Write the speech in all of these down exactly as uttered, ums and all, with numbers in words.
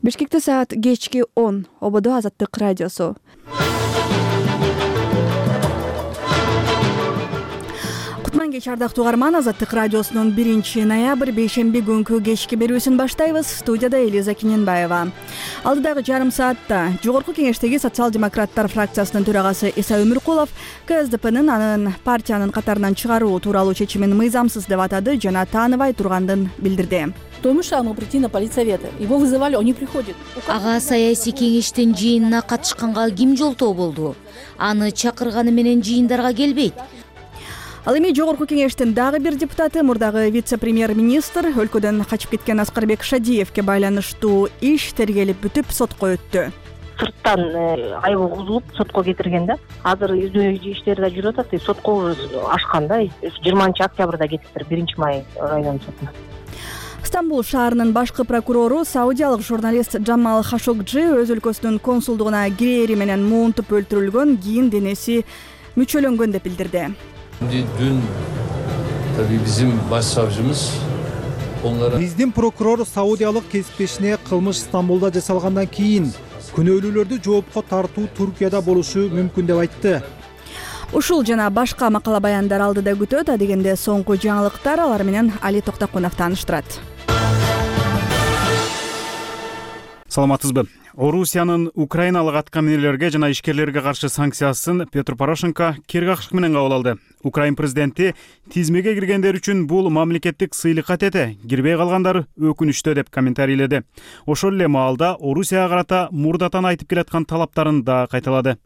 Бишкекте саат кечки он. Ободо Азаттык радиосу. Кутман кеч ардактуу угарман, Азаттык радиосунун биринчи ноябрь бейшемби күнкү кечки берүүсүн баштайбыз. Студияда Элиза Киненбаева. Алдыдагы жарым саатта Жогорку кеңештеги социал-демократтар фракциясынын төрагасы Иса Өмүркулов КСДПнын анын партиянын катарынан чыгаруу тууралуу чечимин мыйзамсыз деп атады жана тааныбай тургандын билдирди. То мешало ему прийти на политсоветы. Его вызывали, он не приходит. Ага саясий кеңештин жыйынына катышканга ким жолтоо болду? Аны чакырганы менен жыйындарга келбейт. Ал эми Жогорку кеңештин дагы бир депутаты, мурдагы вице-премьер-министр өлкөдөн качып кеткен Аскарбек Шадиевке байланыштуу иш тергелип бүтүп сотко өттү. Сырттан айыбы козулуп сотко кетирген да. Азыр издөө иштери да жүрүп атат. Сотко уже ашкан да. жыйырманчы октябрда кетиптир, биринчи май район сотуна. Стамбул шаарынын башкы прокурору саудиялык журналист Джамал Хашогджи өз өлкөсүнүн консулдугуна кирери менен муунтуп өлтүрүлгөн, кийин денеси мүчөлөнгөн деп билдирди. Dün tabii bizim başsavcımız onlara... Биздин прокурор саудиялык кесиптешине кылмыш Стамбулда жасалгандан кийин күнөөлүүлөрдү жоопко тартуу Туркияда болушу мүмкүн деп айтты. Ушул жана башка макала баяндар алдыда күтөт. Адегенде соңку жаңылыктар алар менен Али Токтокунов тааныштырат. Саламатсызбы? Орусиянын Украиналык аткаминерлерге жана ишкерлерге каршы санкциясын Петр Порошенко кир какшык менен кабыл алды. Украин президенти тизмеге киргендер үчүн бул мамлекеттик сыйлыкка тете, кирбей калгандар өкүнүчтүү деп комментарийледи. Ошол эле маалда Орусияга карата мурдатан айтып келаткан талаптарын да кайталады.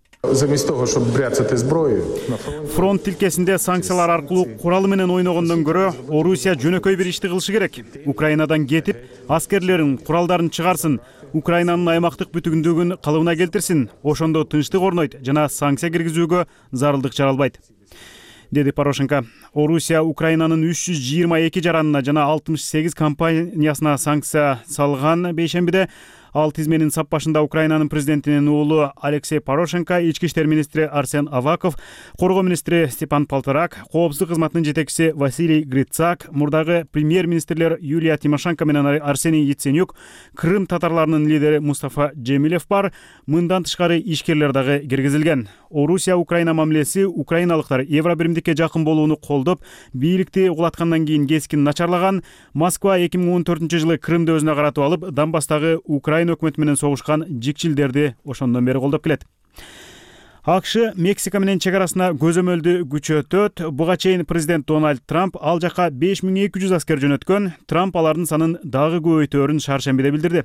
Фронт тилкесинде санкциялар аркылуу куралы менен ойногондон көрө Орусия жөнөкөй бир ишти кылышы керек. Украинадан кетип, аскерлерин, куралдарын чыгарсын, Украинанын аймактык бүтүндүгүн калыбына келтирсин, ошондо тынчтык орнойт жана санкция киргизүүгө зарылдык жаралбайт, деди Порошенко. Орусия Украинанын үч жүз жыйырма эки жаранына жана алтымыш сегиз компаниясына санкция салган бейшембиде. Ал тизменин сап башында Украинанын президентинин уулу Алексей Порошенко, ички иштер министри Арсен Аваков, коргоо министри Степан Полторак, коопсуздук кызматынын жетекчиси Василий Грицак, мурдагы премьер-министрлер Юлия Тимошенко менен Арсений Яценюк, Крым татарларынын лидери Мустафа Джемилев бар. Мындан тышкары ишкерлер дагы киргизилген. Орусия Украина мамилеси украиналыктар евро биримдикке жакын болууну колдоп, бийликти угулаткандан кийин кескин начарлаган. Москва эки миң он төртүнчү жылы Крымды өзүнө каратып алып, Донбасстагы Украина өкмөтү менен согушкан жикчилдерди ошондон бери колдоп келет. АКШ Мексика менен чек арасына көзөмөлдү күчөтөт. Буга чейин президент Дональд Трамп ал жака беш миң эки жүз аскер жөнөткөн. Трамп алардын санын дагы көбөйтөөрүн шаршембиде билдирди.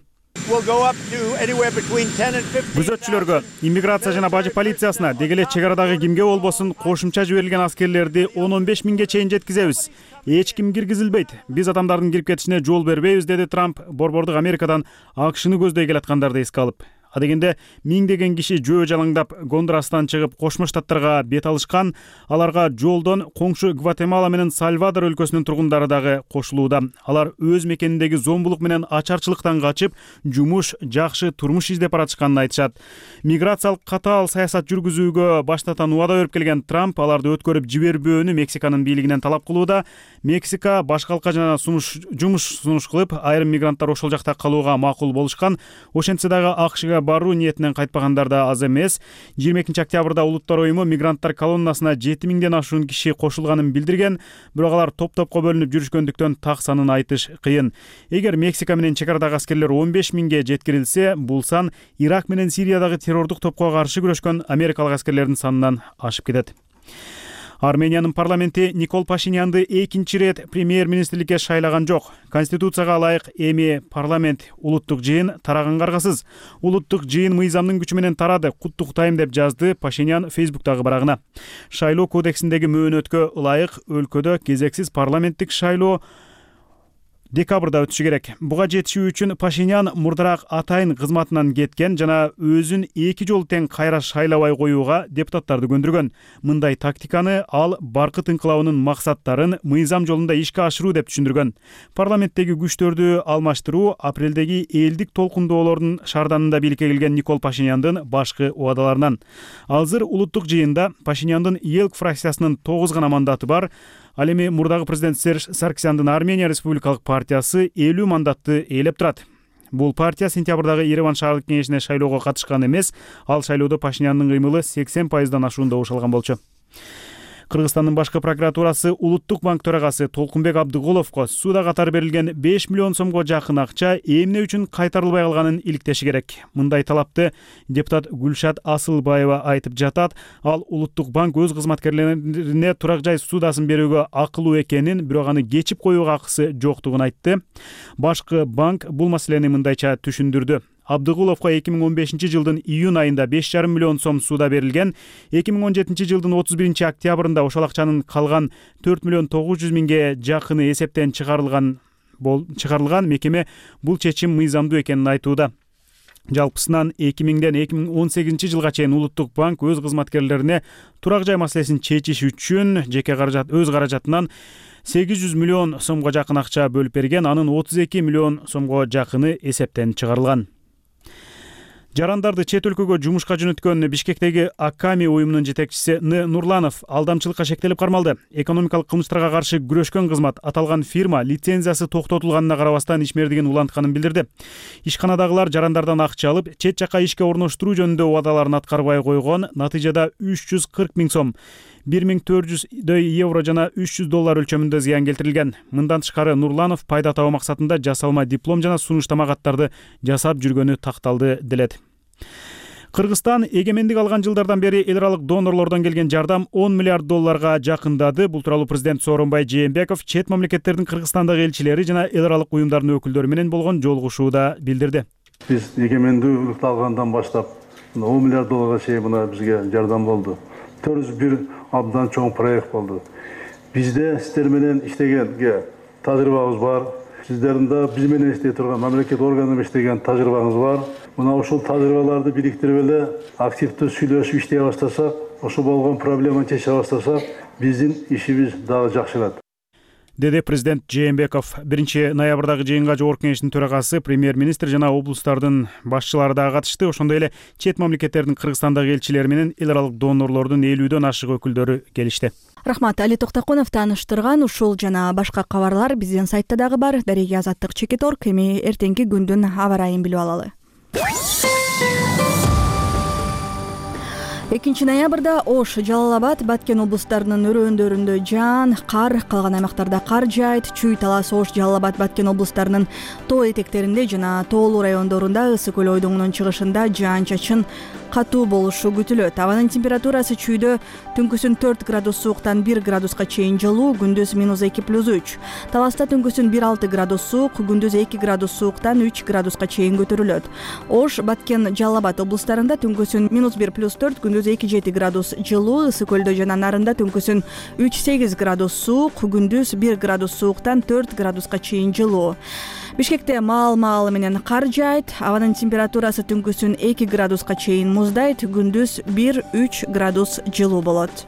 Күзөтчүлөргө, иммиграция жана бажы полициясына, дегеле чек арадагы кимге болбосун кошумча жиберилген аскерлерди он он беш миңге чейин жеткизебиз. Эч ким киргизилбейт. Биз адамдардын кирип кетишине жол бербейбиз, деди Трамп, борбордук Америкадан АКШны көздөй келаткандарды эске алып. Адегенде миңдеген киши жөө жалаңдап Гондурастан чыгып Кошмо Штаттарга бет алышкан. Аларга жолдон коңшу Гватемала менен Сальвадор өлкөсүнүн тургундары дагы кошулууда. Алар өз мекениндеги зомбулук менен ачарчылыктан качып, жумуш, жакшы турмуш издеп баратышканын айтышат. Миграциялык катаал саясат жүргүзүүгө баштатан убада берип келген Трамп аларды өткөрүп жибербөөнү Мексиканын бийлигинен талап кылууда. Мексика башка алка жана сунуш жумуш сунуш кылып, айрым мигранттар ошол жакта калууга макул болушкан. Ошентсе дагы АКШга баруу ниетинен кайтпагандар да аз эмес. жыйырма экинчи октябрда Улуттар уюму мигранттар колоннасына жети миңден ашуун киши кошулганын билдирген, бирок алар топ-топко бөлүнүп жүрүшкөндүктөн так санын айтыш кыйын. Эгер Мексика менен чек арадагы аскерлер он беш миңге жеткирилсе, бул сан Ирак менен Сириядагы террордук топко каршы күрөшкөн америкалык аскерлердин санынан ашып кетет. Армениянын парламенти Никол Пашинянды экинчи рет премьер-министрликке шайлаган жок. Конституцияга ылайык эми парламент улуттук жыйын тараганга аргасыз. Улуттук жыйын мыйзамдын күчү менен тарады, куттуктайм деп жазды Пашинян Фейсбуктагы барагына. Шайлоо кодексиндеги мөөнөткө ылайык өлкөдө кезексиз парламенттик шайлоо декабрда өтүшү керек. Буга жетишүү үчүн Пашинян мурдараак атайын кызматынан кеткен жана өзүн эки жолу тең кайра шайлабай коюуга депутаттарды көндүргөн. Мындай тактиканы ал баркыт инкылабынын максаттарын мыйзам жолунда ишке ашыруу деп түшүндүргөн. Парламенттеги күчтөрдү алмаштыруу апрелдеги элдик толкундоолордун шаарданында бийликке келген Никол Пашиняндын башкы убадаларынан. Азыр улуттук жыйында Пашиняндын ЕЛК фракциясынын тогуз гана мандаты бар. Ал эми мурдагы президент Серж Саркисяндын Армения Республикалык партиясы элүү мандатты ээлеп турат. Бул партия сентябрдагы Ереван шаардык кеңешине шайлоого катышкан эмес, ал шайлоодо Пашинянын кыймылы сексен пайыздан ашуунда ошалган болчу. Кыргызстандын башкы прокуратурасы Улуттук банк төрагасы Толкунбек Абдыголовго сууда катары берилген беш миллион сомго жакын акча эмне үчүн кайтарылбай калганын иликтеши керек. Мындай талапты депутат Гүлшат Асылбаева айтып жатат. Ал Улуттук банк өз кызматкерлерине турак жай суудасын берүүгө акылуу экенин, бирок аны кечип коюуга акысы жоктугун айтты. Башкы банк бул маселени мындайча түшүндүрдү. Абдыгуловго эки миң он бешинчи жылдын июнь айында беш жарым миллион сом суда берилген. эки миң он жетинчи жылдын отуз биринчи октябрында ошол акчанын калган төрт миллион тогуз жүз миңге жакыны эсептен чыгарылган чыгарылган. Мекеме бул чечим мыйзамдуу экенин айтууда. Жалпысынан эки миңден эки миң он сегизинчи жылга чейин Улуттук банк өз кызматкерлерине турак жай маселесин чечиш үчүн жеке каражат өз каражатынан сегиз жүз миллион сомго жакын акча бөлүп берген. Анын отуз эки миллион сомго жакыны эсептен чыгарылган. Жарандарды чет өлкөгө жумушка жөнөткөн Бишкектеги Аками уюмунун жетекчиси Н. Нурланов алдамчылыкка шектелип кармалды. Экономикалык кылмыштарга каршы күрөшкөн кызмат аталган фирма лицензиясы токтотулганына карабастан ишмердигин улантканын билдирди. Ишканадагылар жарандардан акча алып, чет жака ишке орноштуруу жөнүндө убадаларын аткарбай койгон. Натыйжада үч жүз кырк миң сом, бир миң төрт жүздөй евро жана үч жүз доллар өлчөмүндө зыян келтирилген. Мындан тышкары Нурланов пайда табуу максатында жасалма диплом жана сунуштама каттарды жасап жүргөнү такталды делет. Кыргызстан эгемендик алган жылдардан бери эл аралык донорлордон келген жардам он миллиард долларга жакындады. Бул тууралуу президент Сооронбай Жээнбеков чет мамлекеттердин Кыргызстандагы элчилери жана эл аралык уюмдардын өкүлдөрү менен болгон жолугушууда билдирди. Биз эгемендүүлүктү алгандан баштап он миллиард долларга чейин мына бизге жардам болду. төрт жүз бир абдан чоң проект болду. Бизде сиздер менен иштегенге тажрыйбабыз бар. Сиздердин да биз менен иштей турган мамлекет органы иштеген тажрыйбаңыз бар. Мына ошол тажрыйбаларды бириктирип эле активдүү сүйлөшүп иштей баштасак, ошо болгон проблеманы чече баштасак, биздин ишибиз дагы жакшырат. Деди президент Жээнбеков. биринчи ноябрдагы жыйынга жогорку кеңештин төрагасы, премьер-министр жана облустардын башчылары дагы катышты. Ошондой эле чет мамлекеттердин Кыргызстандагы элчилери менен эл аралык донорлордун элүүдөн ашык өкүлдөрү келишти. Рахмат, Али Токтокунов тааныштырган ушул жана башка кабарлар биздин сайтта дагы бар. Дареги Азаттык Чекиторг. Эми эртеңки күндүн аба ырайын билип алалы. экинчи ноябрда Ош, Жалал-Абад, Баткен облустарынын өрөөндөрүндө жаан, кар, калган аймактарда кар жаайт. Чүй, Талас, Ош, Жалал-Абад, Баткен облустарынын тоо этектеринде жана тоолуу райондорунда, Ысык көл ойдуңунун чыгышында жаан-чачын катуу болушу күтүлөт. Абанын температурасы чүйдө түнкүсүн төрт градус сууктан бир градуска чейин жылуу, күндүз минус эки плюс үч. Таласта түнкүсүн бир алты градус суук, күндүз эки градус сууктан үч градуска чейин көтөрүлөт. Ош, Баткен, Жалал-Абад облустарында түнкүсүн минус бир плюс төрт, күндүз эки жети градус жылуу, Ысык көлдө жана нарында түнкүсүн үч сегиз градус суук, күндүз бир градус сууктан төрт градуска чейин жылуу. Бишкекте маал-маалы менен кар жаайт. Абанын температурасы түнкүсүн эки градуска чейин муздайт, күндүз бир үч градус жылуу болот.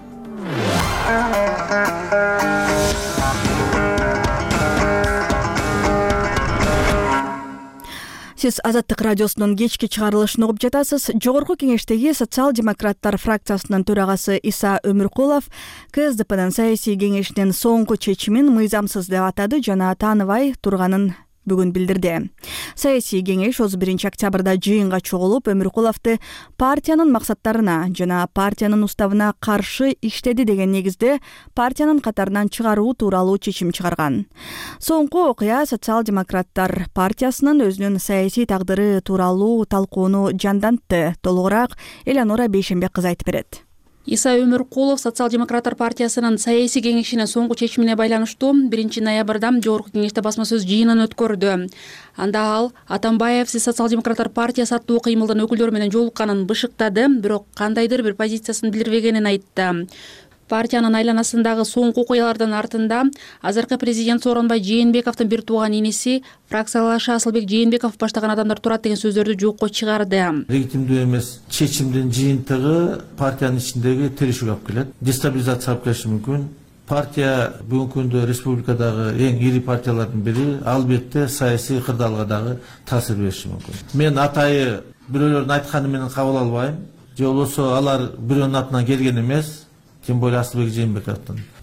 Сиз Азаттык радиосунун кечки чыгарылышын угуп жатасыз. Жогорку кеңештеги социал-демократтар фракциясынын төрагасы Иса Өмүркулов КСДПнын саясий кеңешинин соңку чечимин мыйзамсыз деп атады жана тааныбай турганын бүгүн билдирди. Саясий кеңеш отуз биринчи октябрда жыйынга чогулуп, Өмүркуловду партиянын максаттарына жана партиянын уставына каршы иштеди деген негизде партиянын катарынан чыгаруу тууралуу чечим чыгарган. Соңку окуя социал-демократтар партиясынын өзүнүн саясий тагдыры тууралуу талкууну жандантты. Толугураак Элеонора Бейшембек кызы айтып берет. Иса Өмүркулов социал-демократтар партиясынын саясий кеңешинин соңку чечимине байланыштуу биринчи ноябрда жогорку кеңеште басма сөз жыйынын өткөрдү. Анда ал Атамбаев сиз социал-демократтар партиясы аттуу кыймылдын өкүлдөрү менен жолукканын бышыктады, бирок кандайдыр бир позициясын билдирбегенин айтты. Партиянын айланасындагы соңку окуялардын артында азыркы президент Сооронбай Жээнбековдун бир тууган иниси фракциялашы Асылбек Жээнбеков баштаган адамдар турат деген сөздөрдү жокко чыгарды. Легитимдүү эмес чечимдин жыйынтыгы партиянын ичиндеги тирешүүгө алып келет. Дестабилизация алып келиши мүмкүн. Партия бүгүнкү күндө республикадагы эң ири партиялардын бири, албетте саясий кырдаалга дагы таасир бериши мүмкүн. Мен атайы бирөөлөрдүн айтканы менен кабыл албайм. Же болбосо алар бирөөнүн атынан келген эмес. Тем более Асылбек Жээнбековдун.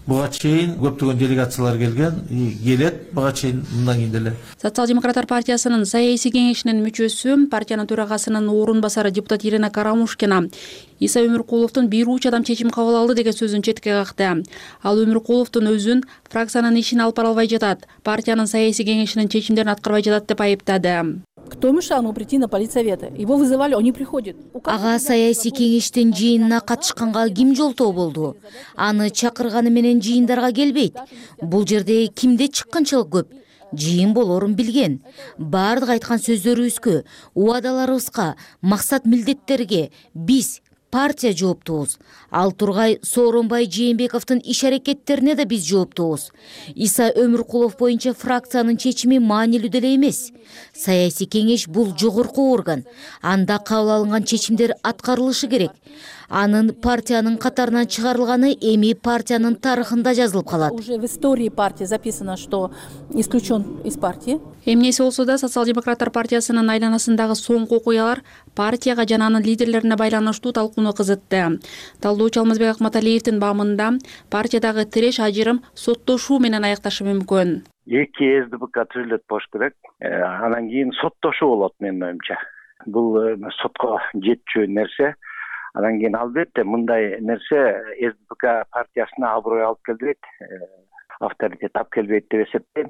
буга чейин көптөгөн делегациялар келген, келет буга чейин мындан кийин деле. Социал демократтар партиясынын саясий кеңешинин мүчөсү, партиянын төрагасынын орун басары депутат Ирина Карамушкина Иса Өмүркуловдун бир уч адам чечим кабыл алды деген сөзүн четке какты. Ал Өмүркуловдун өзүн фракциянын ишин алып бара албай жатат, партиянын саясий кеңешинин чечимдерин аткарбай жатат деп айыптады. Кто мешал ему прийти на политсовет? Его вызывали, он не приходит. Ага саясий кеңештин жыйынына катышканга ким жолтоо болду? Аны чакырганы менен жыйындарга келбейт. Бул жерде кимде чыккынчылык көп? Жыйын болорун билген. Бардык айткан сөздөрүбүзгө, убадаларыбызга, максат милдеттерге биз партия жооптубуз. Ал тургай Сооронбай Жээнбековдун иш аракеттерине да биз жооптубуз. Иса Өмүркулов боюнча фракциянын чечими маанилүү деле эмес. Саясий кеңеш бул жогорку орган. Анда кабыл алынган чечимдер аткарылышы керек. Анын партиянын катарынан чыгарылганы эми партиянын тарыхында жазылып калат. Уже в истории партии записано, что исключен из партии. Эмнеси болсо да социал демократтар партиясынын айланасындагы соңку окуялар партияга жана анын лидерлерине байланыштуу талкууну кызытты. Талдоочу Алмазбек Акматалиевдин баамында партиядагы тиреш ажырым соттошуу менен аякташы мүмкүн. Эки СДПК түзүлөт болуш керек. Анан кийин соттошуу болот менин оюмча. Бул сотко жетчү нерсе. Анан кийин албетте мындай нерсе СДПК партиясына аброй алып келбейт, авторитет алып келбейт деп эсептейм.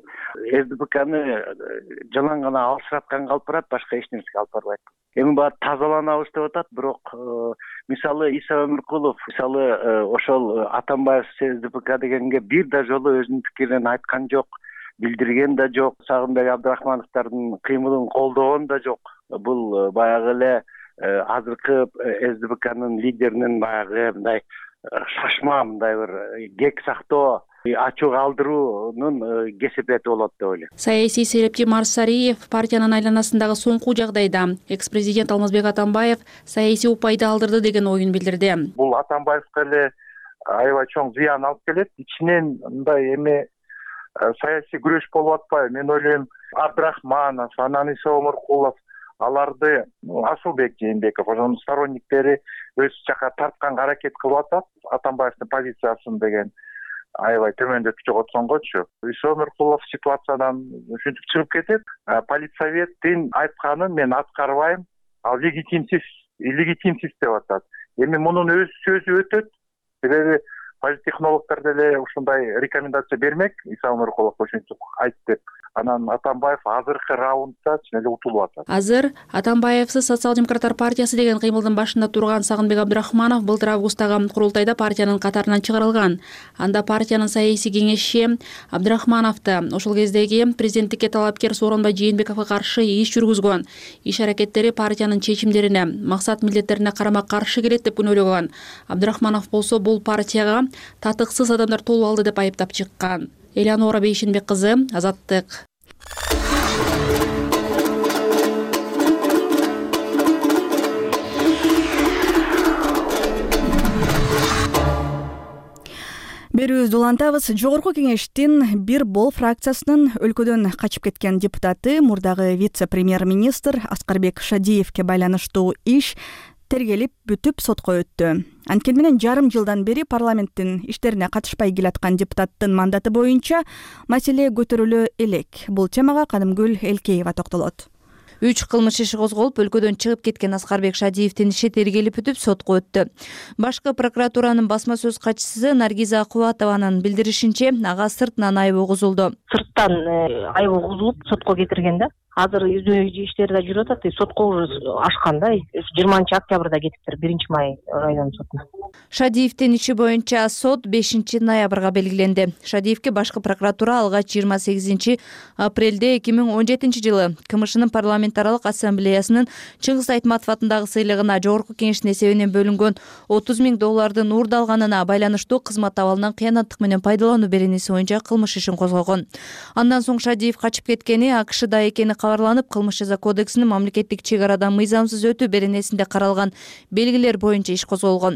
СДПКны жалаң гана алышыратканга алып барат, башка эч нерсеге алып барбайт. Эми баары тазаланабыз деп атат, бирок мисалы Иса Өмүркулов, мисалы ошол Атамбаев СДПК дегенге бир да жолу өзүнүн пикирин айткан жок, билдирген да жок. Сагынбек Абдрахмановдун кыймылын колдогон да жок. Бул баягы эле азыркы СДПКнын лидеринин баягы мындай шашма, мындай бир кек сактоо, ачуу калтыруунун кесепети болот деп ойлойм. Саясий серепчи Марсариев партиянын айланасындагы соңку жагдайда экс-президент Алмазбек Атамбаев саясий упайды алдырды деген оюн билдирди. Бул Атамбаевке эле аябай чоң зыян алып келет. Ичинен мындай эми саясий күрөш болуп атпайбы? Мен ойлойм, Абдрахманов, анан Иса Өмүркулов аларды Асылбек Жээнбеков, ошонун сторонниктери өз жака тартканга аракет кылып атат. Атамбаевдин позициясын деген аябай төмөндөтүп жоготконгочу. Иса Өмүркулов ситуациядан ушинтип чыгып кетет. Политсоветтин айтканын мен аткарбайм, ал легитимсиз, легитимсиз деп атат. Эми мунун өз сөзү өтөт. Себеби политтехнологдор деле ушундай рекомендация бермек, Иса Өмүркулов ушинтип айт деп. Анан Атамбаев азыркы раундда чын эле утулуп атат. Азыр Атамбаевсиз социал демократтар партиясы деген кыймылдын башында турган Сагынбек Абдрахманов былтыр августтагы курултайда партиянын катарынан чыгарылган. Анда партиянын саясий кеңешчи Абдрахмановду ошол кездеги президенттикке талапкер Сооронбай Жээнбековго каршы иш жүргүзгөн. Иш аракеттери партиянын чечимдерине, максат милдеттерине карама каршы келет деп күнөөлөгөн. Абдрахманов болсо бул партияга татыксыз адамдар толуп алды деп айыптап чыккан. Элеонора Бейшенбек кызы, Азаттык. Берүүбүздү улантабыз. Жогорку кеңештин бир бол фракциясынын өлкөдөн качып кеткен депутаты, мурдагы вице-премьер-министр Аскарбек Шадиевке байланыштуу иш тергелип бүтүп сотко өттү. Анткени менен жарым жылдан бери парламенттин иштерине катышпай келаткан депутаттын мандаты боюнча маселе көтөрүлө элек. Бул темага Кадымгүл Элкеева токтолот. Үч кылмыш иши козголуп, өлкөдөн чыгып кеткен Аскарбек Шадиевдин иши тергелип бүтүп сотко өттү. Башкы прокуратуранын басма сөз катчысы Наргиза Кубатованын билдиришинче, ага сыртынан айып угузулду. Сырттан айып угузулуп сотко кетирген да. Азыр издөө иштери да жүрүп атат. Сотко уже ашкан да. жыйырманчы октябрда кетиптир, биринчи май район сотуна. Шадиевдин иши боюнча сот бешинчи ноябрга белгиленди. Шадиевке башкы прокуратура алгач жыйырма сегизинчи апрелде эки миң он жетинчи жылы КМШнын парламентаралык ассамблеясынын Чыңгыз Айтматов атындагы сыйлыгына жогорку кеңештин эсебинен бөлүнгөн отуз миң доллардын уурдалганына байланыштуу кызмат абалынан кыянаттык менен пайдалануу беренеси боюнча кылмыш ишин козгогон. Андан соң Шадиев качып кеткени, АКШда экени кабарланып, кылмыш жаза кодексинин мамлекеттик чек арадан мыйзамсыз өтүү беренесинде каралган белгилер боюнча иш козголгон.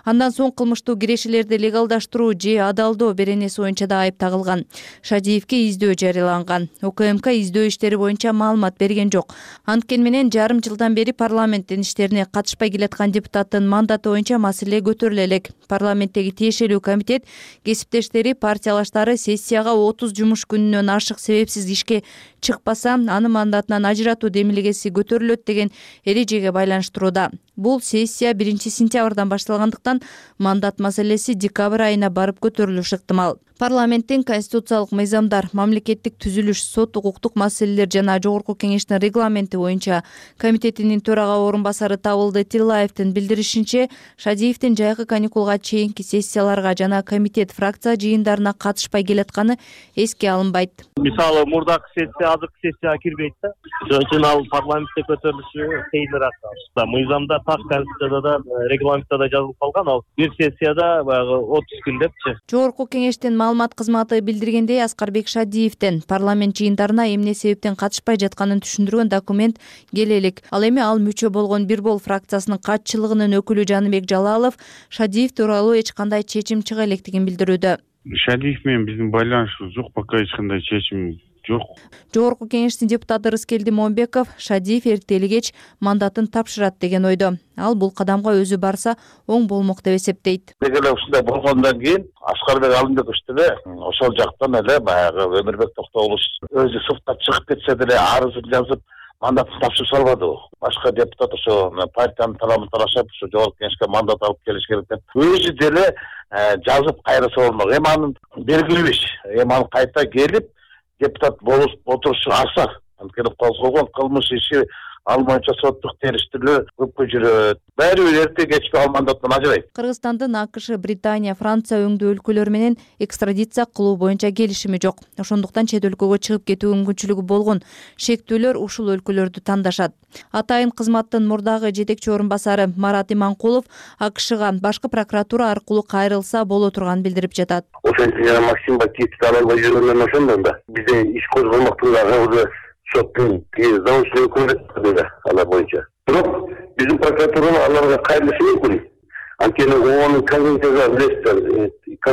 Андан соң кылмыштуу кирешелерди легалдаштыруу же адалдоо беренеси боюнча да айып тагылган. Шадиевке издөө жарыяланган. УКМК издөө иштери боюнча маалымат берген жок. Анткени менен жарым жылдан бери парламенттин иштерине катышпай келаткан депутаттын мандаты боюнча маселе көтөрүлө элек. Парламенттеги тиешелүү комитет кесиптештери партиялаштары сессияга отуз жумуш күнүнөн ашык себепсиз ишке чыкпаса, аны мандатынан ажыратуу демилгеси көтөрүлөт деген эрежеге байланыштырууда. Бул сессия биринчи сентябрдан башталгандыктан мандат маселеси декабрь айына барып көтөрүлүшү ыктымал. Парламенттин конституциялык мыйзамдар, мамлекеттик түзүлүш, сот укуктук маселелер жана Жогорку кеңештин регламенти боюнча комитетинин төрага орун басары Табылды Тиллаевдин билдиришинче, Шадиевдин жайкы каникулга чейинки сессияларга жана комитет фракция жыйындарына катышпай келатканы эске алынбайт. Мисалы, мурдакы сессия азыркы сессияга кирбейт да. Ошон үчүн ал парламентте көтөрүлүшү кыйыныраак. Мыйзамда так, конституцияда да, регламентте да жазылып калган, ал бир сессияда баягы отуз күн депчи. Жогорку кеңештин маалымат кызматы билдиргендей, Аскарбек Шадиевдин парламент жыйындарына эмне себептен катышпай жатканын түшүндүргөн документ келе элек. Ал эми ал мүчө болгон Бир Бол фракциясынын катчылыгынын өкүлү Жаныбек Жалалов Шадиев тууралуу эч кандай чечим чыга электигин билдирүүдө. Шадиев менен биздин байланышыбыз жок, пока эч кандай чечим жок. Жогорку кеңештин депутаты Рыскелди Момбеков Шадиев эрте кеч мандатын тапшырат деген ойдо. Ал бул кадамга өзү барса оң болмок деп эсептейт. Эле ушундай болгондон кийин Аскарбек Алымбекович деле ошол жактан эле баягы Өмүрбек Токтогулович өзү суфтап чыгып кетсе деле арызын жазып мандатын тапшырып салбады. Башка депутат ошо партиянын талабын тарашып, ошо Жогорку кеңешке мандат алып келиш керек деп өзү деле жазып кайрысы болмок. Эми анын белгилүү иш. Эми ал кайта келип депутат болуп отурушу асар. Анткени козголгон кылмыш иши ал боюнча соттук териштирүү көпкө жүрөт. Баары бир эрте кечки ал мандаттан ажырайт. Кыргызстандын АКШ, Британия, Франция өңдүү өлкөлөр менен экстрадиция кылуу боюнча келишими жок. Ошондуктан чет өлкөгө чыгып кетүү мүмкүнчүлүгү болгон шектүүлөр ушул өлкөлөрдү тандашат. Атайын кызматтын мурдагы жетекчи орун басары Марат Иманкулов АКШга башкы прокуратура аркылуу кайрылса боло турганын билдирип жатат. Ошентип жана Максим Бакиевди ала албай жүргөндөн ошондон да бизде иш козголмоктун дагы соттун заочный өкмөтү алар боюнча. Бирок биздин прокуратура аларга кайрылышы мүмкүн. Анткени онун конвенцияга билесиздер,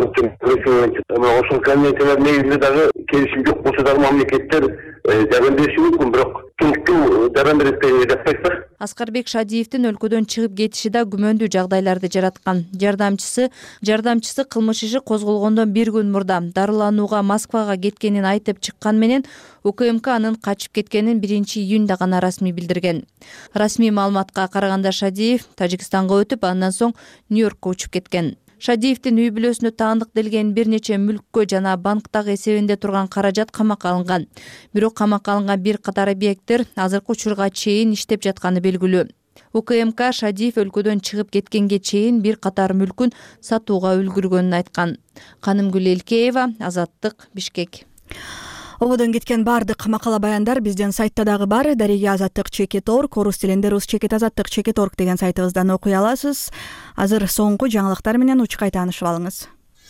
ошол конвенциялар негизинде дагы келишим жок болсо дагы мамлекеттер жардам бериши мүмкүн, бирок ким жардам берет деп жатпайт да. Аскарбек Шадиевдин өлкөдөн чыгып кетиши да күмөндүү жагдайларды жараткан. Жардамчысы жардамчысы кылмыш иши козголгондон бир күн мурда дарыланууга Москвага кеткенин айтып чыккан менен УКМК анын качып кеткенин биринчи июнда гана расмий билдирген. Расмий маалыматка караганда Шадиев Тажикстанга өтүп, андан соң Нью-Йоркко учуп кеткен. Шадиевдин үй бүлөсүнө таандык делген бир нече мүлккө жана банктагы эсебинде турган каражат камакка алынган. Бирок камакка алынган бир катар объекттер азыркы учурга чейин иштеп жатканы белгилүү. УКМК Шадиев өлкөдөн чыгып кеткенге чейин бир катар мүлкүн сатууга үлгүргөнүн айткан. Канымгүл Элкеева, Азаттык, Бишкек. Ободон кеткен бардык макала баяндар биздин сайтта дагы бар. Дареги азаттык чекит точка орг, орус тилинде рус чекит азаттык чекит точка орг деген сайтыбыздан окуй аласыз. Азыр соңку жаңылыктар менен учкай таанышып алыңыз.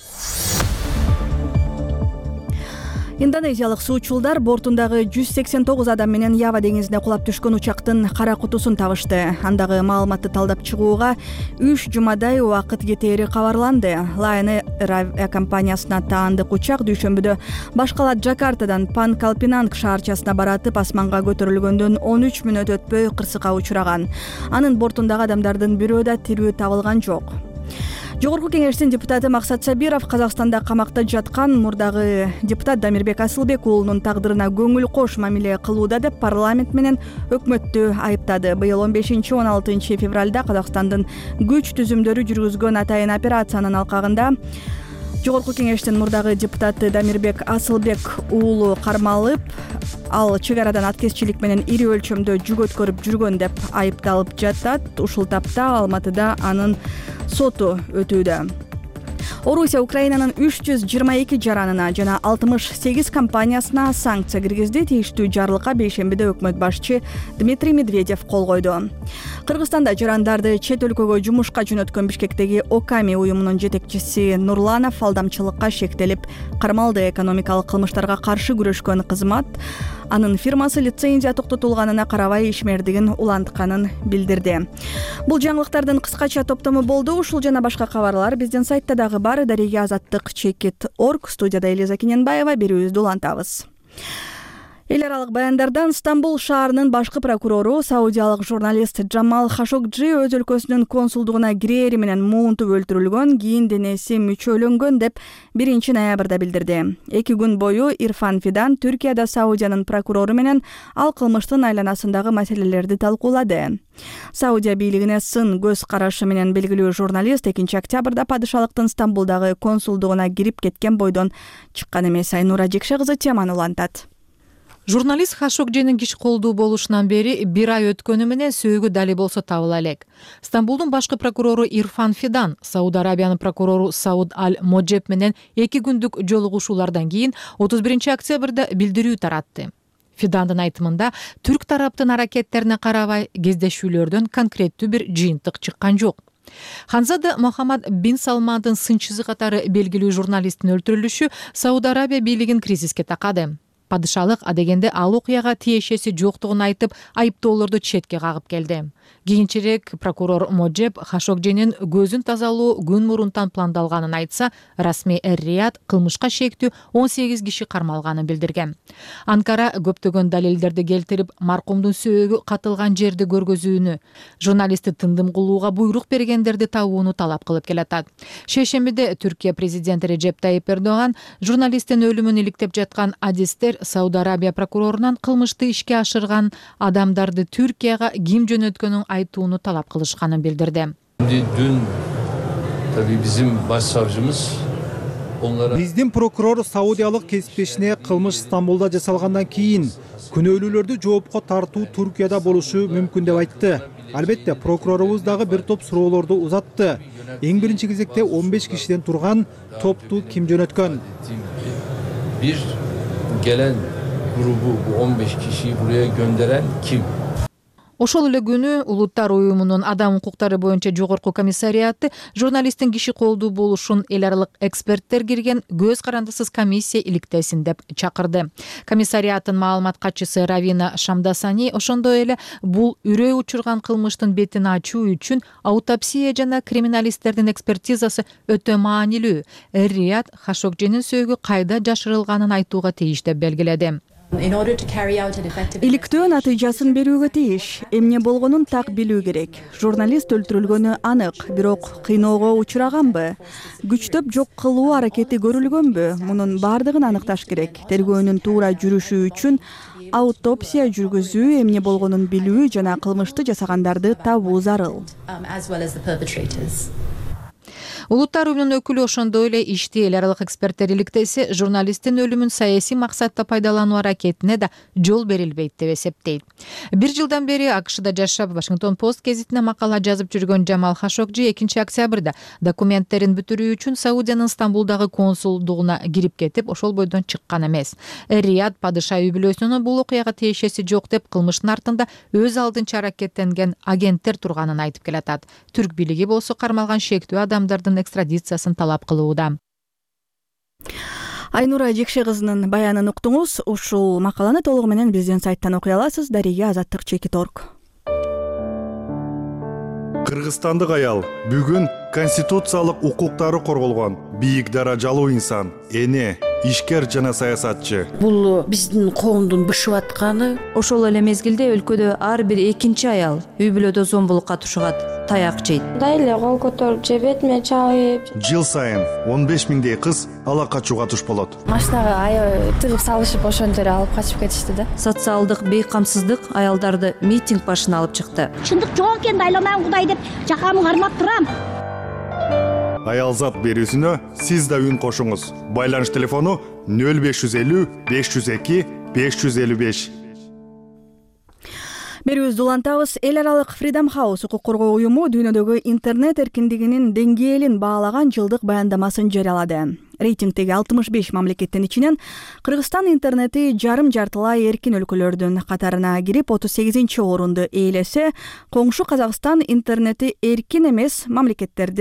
Индонезиялык суучулдар бортундагы жүз сексен тогуз адам менен Ява деңизине кулап түшкөн учактын кара кутусун табышты. Андагы маалыматты талдап чыгууга үч жумадай убакыт кетери кабарланды. Lion Air компаниясына таандык учак дүйшөмбүдө башкалат Джакартадан Панкалпинанг шаарчасына баратып асманга көтөрүлгөндөн он үч мүнөт өтпөй кырсыкка учураган. Анын бортундагы адамдардын бирөө да тирүү табылган жок. Жогорку кеңештин депутаты Максат Сабиров Казакстанда камакта жаткан мурдагы депутат Дамирбек Асылбек уулунун тагдырына көңүл кош мамиле кылууда деп парламент менен өкмөттү айыптады. Быйыл он бешинчи он алтынчы февралда Казакстандын күч түзүмдөрү жүргүзгөн атайын операциянын алкагында Жогорку кеңештин мурдагы депутаты Дамирбек Асылбек уулу кармалып, ал чек арадан аткезчилик менен ири өлчөмдө жүк өткөрүп жүргөн деп айыпталып жатат. Ушул тапта Алматыда анын соту өтүүдө. Орусия Украинанын үч жүз жыйырма эки жаранына жана алтымыш сегиз компаниясына санкция киргизди. Тийиштүү жарлыкка бейшембиде өкмөт башчы Дмитрий Медведев кол койду. Кыргызстанда жарандарды чет өлкөгө жумушка жөнөткөн Бишкектеги Оками уюмунун жетекчиси Нурланов алдамчылыкка шектелип кармалды. Экономикалык кылмыштарга каршы күрөшкөн кызмат Анын фирмасы лицензия токтотулганына карабай ишмердигин улантканын билдирди. Бул жаңылыктардын кыскача топтому болду. Ушул жана башка кабарлар биздин сайтта дагы бар. Дарига Азаттык чекит точка орг. Студияда Элиза Кененбаева, берүүбүздү улантабыз. Эл аралык баяндардан Стамбул шаарынын башкы прокурору саудиялык журналист Джамал Хашогджи өз өлкөсүнүн консулдугуна кирери менен муунтуп өлтүрүлгөн, кийин денеси мүчөлөнгөн деп биринчи ноябрда билдирди. Эки күн бою Ирфан Фидан Түркияда Саудиянын прокурору менен ал кылмыштын айланасындагы маселелерди талкуулады. Саудия бийлигине сын көз карашы менен белгилүү журналист экинчи октябрда падышалыктын Стамбулдагы консулдугуна кирип кеткен бойдон чыккан эмес. Айнура Жекше кызы теманы улантат. Журналист Хашогджинин киши колдуу болушунан бери бир ай өткөнү менен сөөгү дали болсо табыла элек. Стамбулдун башкы прокурору Ирфан Фидан Сауд Арабиянын прокурору Сауд Аль-Моджеб менен эки күндүк жолугушуулардан кийин отуз биринчи октябрда билдирүү таратты. Фидандын айтымында түрк тараптын аракеттерине карабай кездешүүлөрдөн конкреттүү бир жыйынтык чыккан жок. Ханзада Мохаммад бин Салмандын сынчысы катары белгилүү журналисттин өлтүрүлүшү Сауд Арабия бийлигин кризиске такады. Падышалык адегенде ал окуяга тиешеси жоктугун айтып, айыптоолорду четке кагып келди. Кийинчерээк прокурор Моджеб Хашогджинин көзүн тазалоо күн мурунтан пландалганын айтса, расмий Эр-Рияд кылмышка шектүү он сегиз киши кармалганын билдирген. Анкара көптөгөн далилдерди келтирип, маркумдун сөөгү катылган жерди көргөзүүнү, журналистти тындым кылууга буйрук бергендерди табууну талап кылып келатат. Шейшембиде Түркия президенти Режеп Тайип Эрдоган журналисттин өлүмүн иликтеп жаткан адистер Сауд Арабия прокурорунан кылмышты ишке ашырган адамдарды Түркияга ким жөнөткөнүн айтууну талап кылышканын билдирди. Dün tabii bizim başsavcımız onlara Биздин прокурор саудиялык кесиптешине кылмыш Стамбулда жасалгандан кийин күнөөлүүлөрдү жоопко тартуу Түркияда болушу мүмкүн деп айтты. Албетте прокурорубуз дагы бир топ суроолорду узатты. Эң биринчи кезекте он беш кишиден турган топту ким жөнөткөн? Bir gelen grubu bu on beş kişiyi buraya gönderen kim? Ошол эле күнү Улуттар уюмунун адам укуктары боюнча жогорку комиссариаты журналисттин киши колдуу болушун эл аралык эксперттер кирген көз карандысыз комиссия иликтесин деп чакырды. Комиссариаттын маалымат катчысы Равина Шамдасани ошондой эле бул үрөй учурган кылмыштын бетин ачуу үчүн аутопсия жана криминалисттердин экспертизасы өтө маанилүү. Эр-Рияд Хашогджинин сөөгү кайда жашырылганын айтууга тийиш деп белгиледи. Иликтөө натыйжасын берүүгө тийиш. Эмне болгонун так билүү керек. Журналист өлтүрүлгөнү анык, бирок кыйноого учураганбы? Күчтөп жок кылуу аракети көрүлгөнбү? Мунун бардыгын аныкташ керек. Тергөөнүн туура жүрүшү үчүн аутопсия жүргүзүү, эмне болгонун билүү жана кылмышты жасагандарды табуу зарыл. Улуттар уюмунун өкүлү ошондой эле ишти эл аралык эксперттер иликтесе, журналисттин өлүмүн саясий максатта пайдалануу аракетине да жол берилбейт деп эсептейт. Бир жылдан бери АКШда жашап, Вашингтон Пост гезитине макала жазып жүргөн Джамал Хашогджи экинчи октябрда документтерин бүтүрүү үчүн Саудиянын Стамбулдагы консулдугуна кирип кетип, ошол бойдон чыккан эмес. Эр-Рияд падыша үй бүлөсүнүн бул окуяга тиешеси жок деп кылмыштын артында өз алдынча аракеттенген агенттер турганын айтып келатат. Түрк бийлиги болсо кармалган шектүү адамдардын экстрадициясын талап кылууда. Айнура Жекше кызынын баянын уктуңуз. Ушул макаланы толугу менен биздин сайттан окуй аласыз. Дарига Азаттык чекит точка орг. Кыргызстандык аял бүгүн конституциялык укуктары корголгон бийик даражалуу инсан, эне, ишкер жана саясатчы. Бул биздин коомдун бышып атканы. Ошол эле мезгилде өлкөдө ар бир экинчи аял үй бүлөдө зомбулукка тушугат, таяк жейт. Дайле кол көтөрүп же бетиме чабып. Жыл сайын он беш миңдей кыз ала качууга туш болот. Машинага аябай тыгып салышып ошентип эле алып качып кетишти да. Социалдык бейкамсыздык аялдарды митинг башына алып чыкты. Чындык жок экен, дайламайм Кудай деп жакамы кармап турам. Аялзат берүүсүнө сиз да үн кошуңуз. Байланыш телефону нөл беш жүз элүү беш жүз эки беш жүз элүү беш. Берүүбүздү улантабыз. Эл аралык Freedom House укук коргоо уюму дүйнөдөгү интернет эркиндигинин деңгээлин баалаган жылдык баяндамасын жарыялады. Рейтингдеги алтымыш беш мамлекеттин ичинен Кыргызстан интернети жарым жартылай эркин өлкөлөрдүн катарына кирип отуз сегизинчи орунду ээлесе, коңшу Казакстан интернети эркин эмес мамлекеттердин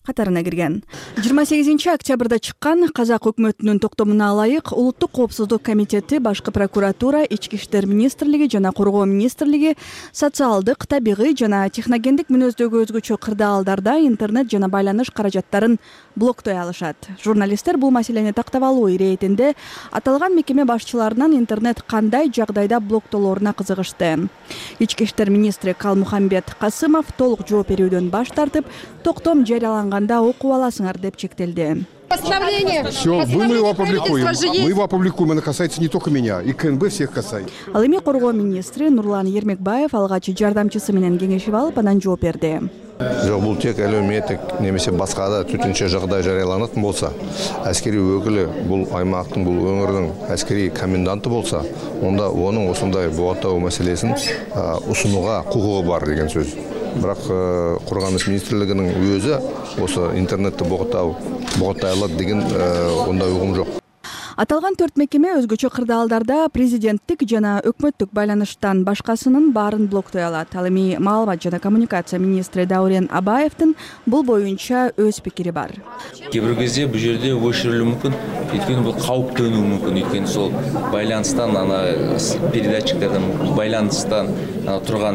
катарына кирген. жыйырма сегизинчи октябрда чыккан казак өкмөтүнүн токтомуна ылайык Улуттук коопсуздук комитети, Башкы прокуратура, Ички иштер министрлиги жана Коргоо министрлиги социалдык, табигый жана техногендик мүнөздөгү өзгөчө кырдаалдарда интернет жана байланыш каражаттарын блоктой алышат. Журналисттер бул маселени тактап алуу иретинде аталган мекеме башчыларынан интернет кандай жагдайда блоктолоруна кызыгышты. Ички иштер министри Калмухамбет Касымов толук жооп берүүдөн баш тартып, токтом жарыяланганда окуп аласыңар деп чектелди. Все, вы мы его опубликуем. Мы его опубликуем, это касается не только меня, и КНБ всех касается. Ал эми Коргоо министри Нурлан Ермекбаев алгач жардамчысы менен кеңешип алып, анан жооп берди. Жоқ, бұл тек әлеуметтік немесе басқа да төтенше жағдай жарияланатын болса, әскери өкілі бұл аймақтың, бұл өңірдің әскери коменданты болса, онда оның осындай бұғаттау мәселесін ұсынуға құқығы бар деген сөз. Бірақ қорғаныс министрлігінің өзі осы интернетті бұғаттау, бұғаттай алады деген ондай ұғым жоқ. Аталган төрт мекеме өзгөчө кырдаалдарда президенттик жана өкмөттүк байланыштан башкасынын баарын блоктой алат. Ал эми маалымат жана коммуникация министри Даурен Абаевдин бул боюнча өз пикири бар. Кээ бир кезде бул жерде өчүрүлүшү мүмкүн, өйткөнү бул кауп төнүшү мүмкүн, өйткөнү сол байланыстан ана передатчиктерден байланыстан турган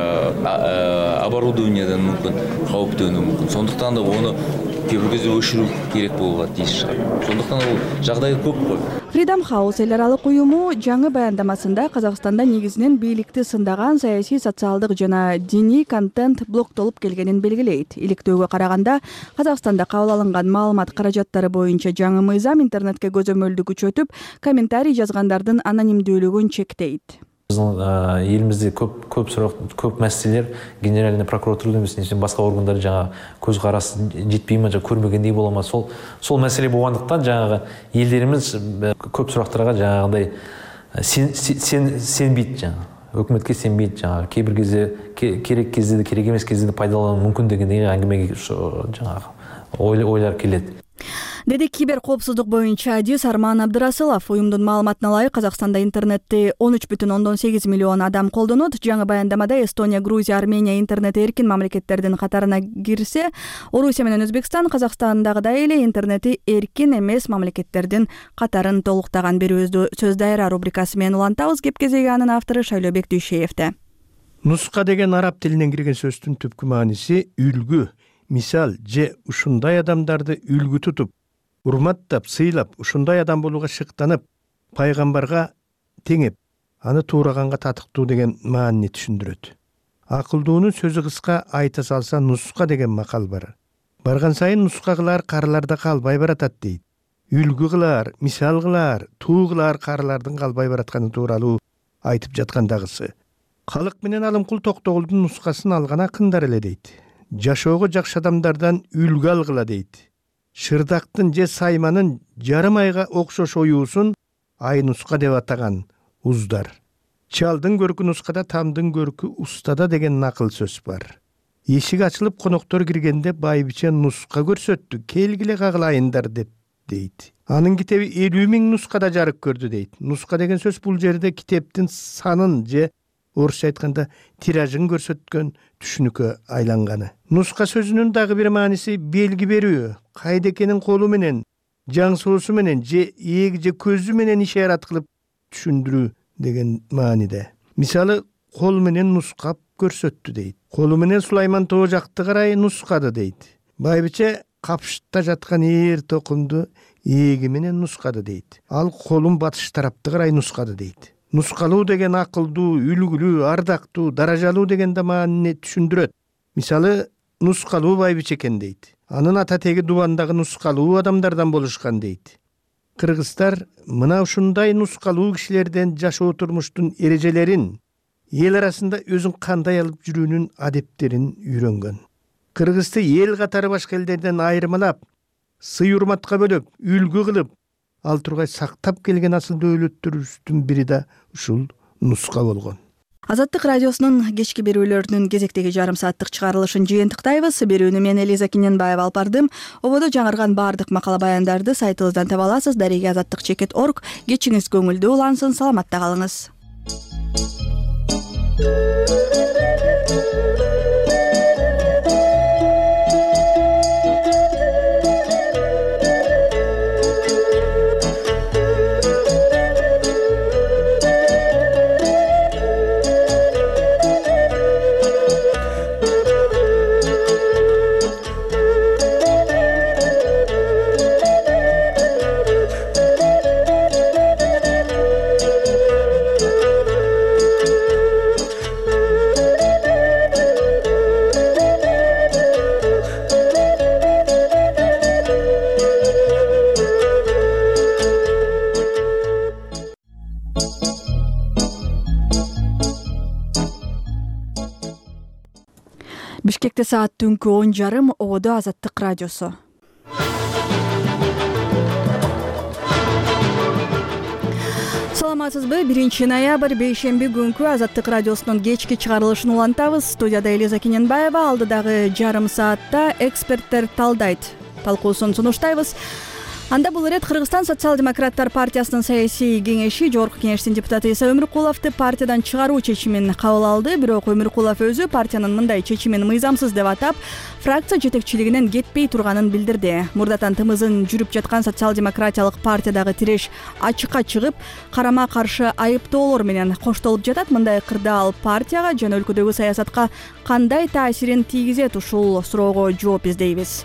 оборудованиядан мүмкүн кауп төнүшү мүмкүн. Сондуктан да оны кээ бир кезде өчүрүү керек болуп атат тийиш шығар. Сондуктан бул жагдай көп. Freedom House эл аралык уюму жаңы баяндамасында Казакстанда негизинен бийликти сындаган саясий, социалдык жана диний контент блоктолуп келгенин белгилейт. Иликтөөгө караганда Казакстанда кабыл алынган маалымат каражаттары боюнча жаңы мыйзам интернетке көзөмөлдү күчөтүп, комментарий жазгандардын анонимдүүлүгүн чектейт. Биздин элибизде көп көп сурак, көп маселелер генеральный прокуратура эмес, башка органдар жаңа көз карасы жетпейме, жана көрмөгөндей болома. Сол сол маселе болгондуктан жаңагы элдерimiz көп сурактарга жаңагындай сен сен сенбейт, жаңа өкмөткө сенбейт, жаңа кээ бир кезде керек кезде керек эмес кезде пайдалануу мүмкүн дегендей аңгемеге жаңа ойлор келет. Деди кибер коопсуздук боюнча адис Арман Абдырасылов. Уюмдун маалыматына ылайык Казакстанда интернетти он үч бүтүн ондон сегиз миллион адам колдонот. Жаңы баяндамада Эстония, Грузия, Армения интернет эркин мамлекеттердин катарына кирсе, Орусия менен Өзбекстан Казакстандагыдай эле интернети эркин эмес мамлекеттердин катарын толуктаган. Берүүбүздү сөз дайра рубрикасы менен улантабыз. Кеп кезеги анын автору Шайлообек Дүйшеевде. Нуска деген араб тилинен кирген сөздүн түпкү мааниси үлгү, мисал же ушундай адамдарды үлгү тутуп, урматтап, сыйлап, ушундай адам болууга шыктанып, пайгамбарга теңеп, аны туураганга татыктуу деген маанини түшүндүрөт. Акылдуунун сөзү кыска айта салса нуска деген макал бар. Барган сайын нуска кылар карларда калбай баратат дейт. Үлгү кылар, мисал кылар, туу кылар карлардын калбай баратканы тууралуу айтып жаткандагысы. Калык менен Алымкул Токтогулдун нускасын алган акындар эле дейт. Жашоого жакшы адамдардан үлгү алгыла дейт. Шырдактын же сайманын жарым айга окшош оюусун ай нуска деп атаган уздар. Чалдын көркү нускада, тамдын көркү устада деген накыл сөз бар. Эшик ачылып коноктор киргенде байбиче нуска көрсөттү, келгиле кагылайындар деп дейт. Анын китеби элүү миң нускада жарык көрдү дейт. Нуска деген сөз бул жерде китептин санын же орусча айтканда тиражын көрсөткөн түшүнүккө айланганы. Нуска сөзүнүн дагы бир мааниси белги берүү, кайда экенин колу менен, жаңсоосу менен же ээги же көзү менен ишарат кылып түшүндүрүү деген мааниде. Мисалы, кол менен нускап көрсөттү дейт. Колу менен Сулайман тоо жакты карай нускады дейт. Байбиче капшытта жаткан ээр токумду ээги менен нускады дейт. Ал колун батыш тарапты карай нускады дейт. Нускалуу деген акылдуу, үлгүлүү, ардактуу, даражалуу деген да маанини түшүндүрөт. Мисалы, нускалуу байбиче экен дейт. Анын ата теги дубандагы нускалуу адамдардан болушкан дейт. Кыргыздар мына ушундай нускалуу кишилерден жашоо турмуштун эрежелерин, эл арасында өзүн кандай алып жүрүүнүн адептерин үйрөнгөн. Кыргызды эл катары башка элдерден айырмалап, сый урматка бөлөп, үлгү кылып, ал тургай сактап келген асыл дөөлөттөрүбүздүн бири да ушул нуска болгон. Азаттык радиосунун кечки берүүлөрүнүн кезектеги жарым сааттык чыгарылышын жыйынтыктайбыз. Берүүнү мен Элиза Киненбаева алып бардым. Ободо жаңырган баардык макала баяндарды сайтыбыздан таба аласыз. Дареге азаттык чекит точка орг. Кечиңиз көңүлдүү улансын, саламатта калыңыз. Бишкекте саат түнкү он жарым, Ободо Азаттык радиосу. Саламатсызбы? биринчи ноябрь бейшемби күнкү Азаттык радиосунун кечки чыгарылышын улантабыз. Студияда Элиза Кененбаева. Алдыдагы жарым саатта эксперттер талдайт талкуусун сунуштайбыз. Анда бул ирет Кыргызстан социал-демократтар партиясынын саясий кеңеши Жогорку кеңештин депутаты Иса Өмүркуловду партиядан чыгаруу чечимин кабыл алды. Бирок Өмүркулов өзү партиянын мындай чечимин мыйзамсыз деп атап, фракция жетекчилигинен кетпей турганын билдирди. Мурдатан тымызын жүрүп жаткан социал-демократиялык партиядагы тиреш ачыкка чыгып, карама каршы айыптоолор менен коштолуп жатат. Мындай кырдаал партияга жана өлкөдөгү саясатка кандай таасирин тийгизет? Ушул суроого жооп издейбиз.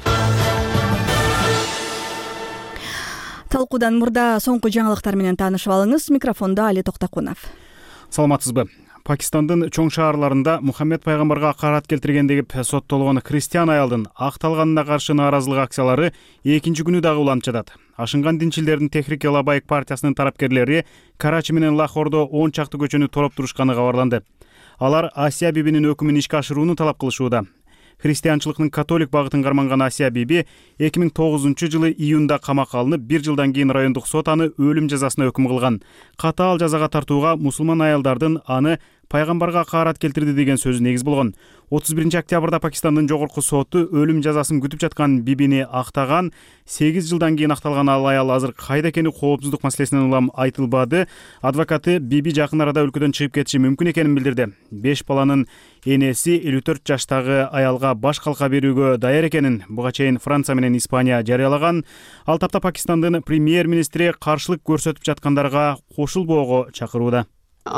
Талкуудан мурда соңку жаңылыктар менен таанышып алыңыз. Микрофондо Али Токтакунов. Саламатсызбы? Пакистандын чоң шаарларында Мухаммед пайгамбарга акарат келтирген деп соттолгон христиан аялдын акталганына каршы нааразылык акциялары экинчи күнү дагы уланып жатат. Ашынган динчилдердин Техрики Лабайк партиясынын тарапкерлери Карачи менен Лахордо он чакты көчөнү тороп турушканы кабарланды. Алар Асия бибинин өкүмүн ишке ашырууну талап кылышууда. Христианчылыктын католик багытын карманган Асия биби эки миң тогузунчу жылы июнда камакка алынып, бир жылдан кийин райондук сот аны өлүм жазасына өкүм кылган. Катаал жазага тартууга мусулман аялдардын аны пайгамбарга акарат келтирди деген сөзү негиз болгон. отуз биринчи октябрда Пакистандын жогорку соту өлүм жазасын күтүп жаткан бибини актаган. сегиз жылдан кийин акталган ал аял азыр кайда экени коопсуздук маселесинен улам айтылбады. Адвокаты биби жакын арада өлкөдөн чыгып кетиши мүмкүн экенин билдирди. беш баланын энеси элүү төрт жаштагы аялга баш калка берүүгө даяр экенин буга чейин Франция менен Испания жарыялаган. Ал тапта Пакистандын премьер-министри каршылык көрсөтүп жаткандарга кошулбоого чакырууда.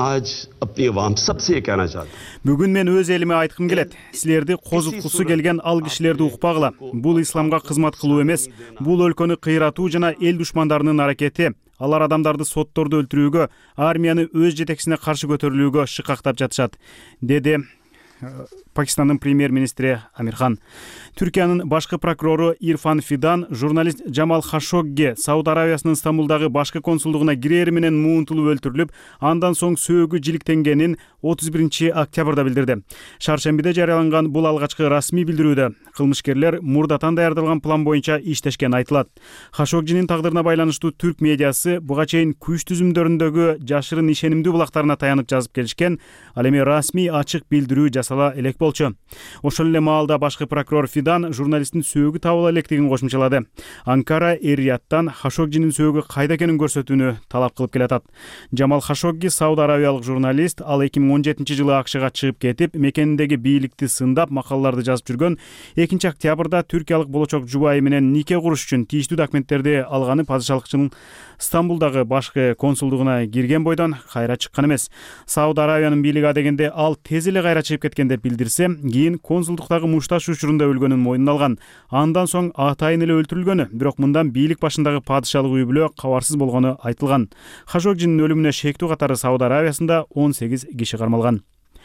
Бүгүн мен өз элиме айткым келет. Силерди козуткусу келген ал кишилерди укпагыла. Бул исламга кызмат кылуу эмес, бул өлкөнү кыйратуу жана эл душмандарынын аракети. Алар адамдарды сотторду өлтүрүүгө, армияны өз жетекчисине каршы көтөрүлүүгө шыкактап жатышат, деди Пакистандын премьер-министри Амир Хан. Түркиянын башкы прокурору Ирфан Фидан журналист Джамал Хашогге Сауд Арабиясынын Стамбулдагы башкы консулдугуна кирери менен муунтулуп өлтүрүлүп, андан соң сөөгү жиликтенгенин отуз биринчи октябрда билдирди. Шаршембиде жарыяланган бул алгачкы расмий билдирүүдө кылмышкерлер мурдатан даярдалган план боюнча иштешкен айтылат. Хашогжинин тагдырына байланыштуу түрк медиасы буга чейин күч түзүмдөрүндөгү жашырын ишенимдүү булактарына таянып жазып келишкен, ал эми расмий ачык билдирүү жасала элек болчу. Ошол эле маалда башкы прокурор Фидан журналисттин сөөгү табыла электигин кошумчалады. Анкара Эр-Рияттан Хашогжинин сөөгү кайда экенин көрсөтүүнү талап кылып келатат. Джамал Хашогги Сауд Арабиялык журналист, ал эки миң он жетинчи жылы АКШга чыгып кетип, мекениндеги бийликти сындап макалаларды жазып жүргөн. экинчи октябрда түркиялык болочок жубайы менен нике куруш үчүн тийиштүү документтерди алганы падышалыкчынын Стамбулдагы башкы консулдугуна кирген бойдон кайра чыккан эмес. Сауд Арабиянын бийлиги адегенде ал тез эле кайра чыгып кеткен деп билдирсе, кийин консулдуктагы мушташ учурунда өлгөнүн мойнуна алган. Андан соң атайын эле өлтүрүлгөнү, бирок мындан бийлик башындагы падышалык үй бүлө кабарсыз болгону айтылган. Хашогжинин өлүмүнө шектүү катары Сауд Арабиясында он сегиз киши кармалган.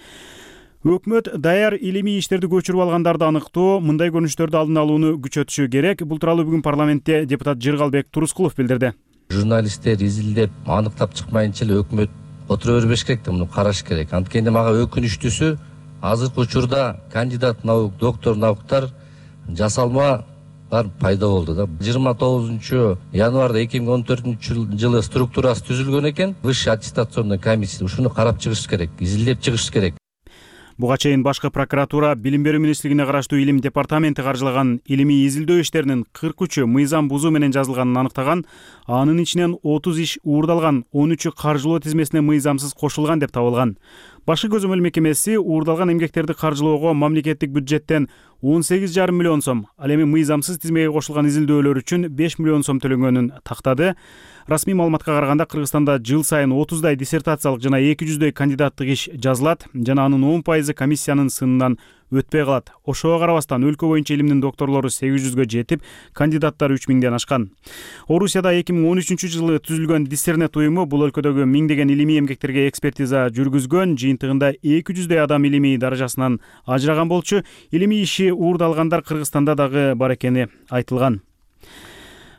Өкмөт даяр илимий иштерди көчүрүп алгандарды аныктоо, мындай көрүнүштөрдү алдын алууну күчөтүшү керек. Бул тууралуу бүгүн парламентте депутат Жыргалбек Турускулов билдирди. Журналисттер изилдеп, аныктап чыкмайынча эле өкмөт отура бербеш керек да, муну караш керек. Анткени мага өкүнүчтүүсү азыркы учурда кандидат наук, доктор науктар жасалма бар пайда болду да. жыйырма тогузунчу январда эки миң он төртүнчү жылы структурасы түзүлгөн экен. Высший аттестационный комиссия ушуну карап чыгыш керек, изилдеп чыгыш керек. Буга чейин башкы прокуратура Билим берүү министрлигине караштуу илим департаменти каржылаган илимий изилдөө иштеринин кырк үчү мыйзам бузуу менен жазылганын аныктаган. Анын ичинен отуз иш уурдалган, он үчү каржылоо тизмесине мыйзамсыз кошулган деп табылган. Башкы көзөмөл мекемеси уурдалган эмгектерди каржылоого мамлекеттик бюджеттен он сегиз жарым миллион сом, ал эми мыйзамсыз тизмеге кошулган изилдөөлөр үчүн беш миллион сом төлөнгөнүн тактады. Расмий маалыматка караганда Кыргызстанда жыл сайын отуздай диссертациялык жана эки жүздөй кандидаттык иш жазылат, жана анын он пайызы комиссиянын сынынан өтпөй калат. Ошого карабастан өлкө боюнча илимдин докторлору сегиз жүзгө жетип, кандидаттар үч миңден ашкан. Орусияда эки миң он үчүнчү жылы түзүлгөн Диссернет уюму бул өлкөдөгү миңдеген илимий эмгектерге экспертиза жүргүзгөн. Жыйынтыгында эки жүздөй адам илимий даражасынан ажыраган болчу. Илимий иши уурдалгандар Кыргызстанда дагы бар экени айтылган.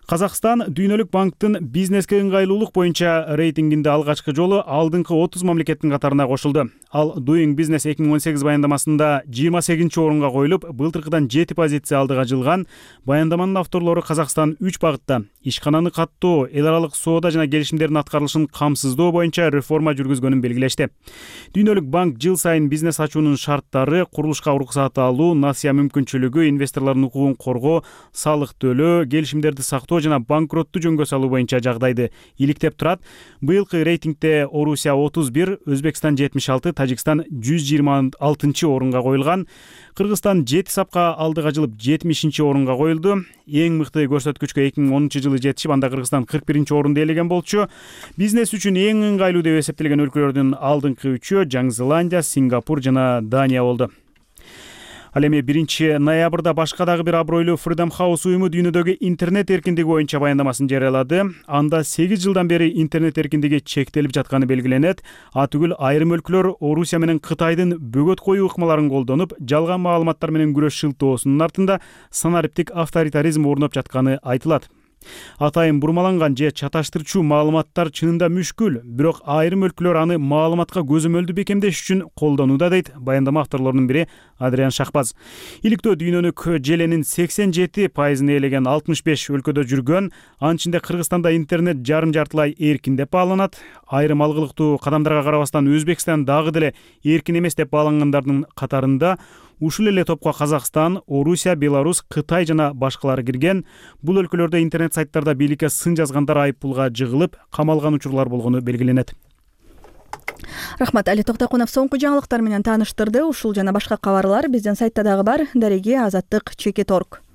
Казакстан Дүйнөлүк банктын бизнеске ыңгайлуулук боюнча рейтингинде алгачкы жолу алдыңкы отуз мамлекеттин катарына кошулду. Ал Doing Business эки миң он сегиз баяндамасында жыйырма сегизинчи орунга коюлуп, былтыркыдан жети позиция алдыга жылган. Баяндаманын авторлору Казакстан үч багытта ишкананы каттоо, эл аралык соода жана келишимдердин аткарылышын камсыздоо боюнча реформа жүргүзгөнүн белгилешти. Дүйнөлүк банк жыл сайын бизнес ачуунун шарттары, курулушка уруксат алуу, насыя мүмкүнчүлүгү, инвесторлордун укугун коргоо, салык төлөө, келишимдерди сактоо жана банкротту жөнгө салуу боюнча жагдайды иликтеп турат. Быйылкы рейтингде Орусия отуз бир, Өзбекстан жетимиш алты, Тажикстан жүз жыйырма алтынчы орунга коюлган. Кыргызстан жети сапка алдыга жылып жетимишинчи орунга коюлду. Эң мыкты көрсөткүчкө эки миң онунчу жылы жетишип, анда Кыргызстан кырк биринчи орунду ээлеген болчу. Бизнес үчүн эң ыңгайлуу деп эсептелген өлкөлөрдүн алдыңкы үчөө Жаңы Зеландия, Сингапур жана Дания болду. Ал эми биринчи ноябрда башка дагы бир абройлуу Freedom House уюму дүйнөдөгү интернет эркиндиги боюнча баяндамасын жарыялады. Анда сегиз жылдан бери интернет эркиндиги чектелип жатканы белгиленет. А түгүл айрым өлкөлөр Орусия менен Кытайдын бөгөт коюу ыкмаларын колдонуп, жалган маалыматтар менен күрөш шылтоосунун артында санариптик авторитаризм орноп жатканы айтылат. Атайын бурмаланган же чаташтырчу маалыматтар чынында мүшкүл, бирок айрым өлкөлөр аны маалыматка көзөмөлдүү бекемдеш үчүн колдонууда дейт баяндама авторлорунун бири Адриан Шахбаз. Иликтөө дүйнөнүк желенин сексен жети пайызын ээлеген алтымыш беш өлкөдө жүргөн, анын ичинде Кыргызстанда интернет жарым жартылай эркин деп бааланат. Айрым алгылыктуу кадамдарга карабастан Өзбекстан дагы деле эркин эмес деп баалангандардын катарында. Ушул эле топко Казакстан, Орусия, Беларусь, Кытай жана башкалары кирген. Бул өлкөлөрдө интернет сайттарда бийликке сын жазгандар айыппулга жыгылып, камалган учурлар болгону белгиленет. Рахмат, Али Токтокунов соңку жаңылыктар менен тааныштырды. Ушул жана башка кабарлар биздин сайтта дагы бар. Дареги Азаттык чекит точка орг.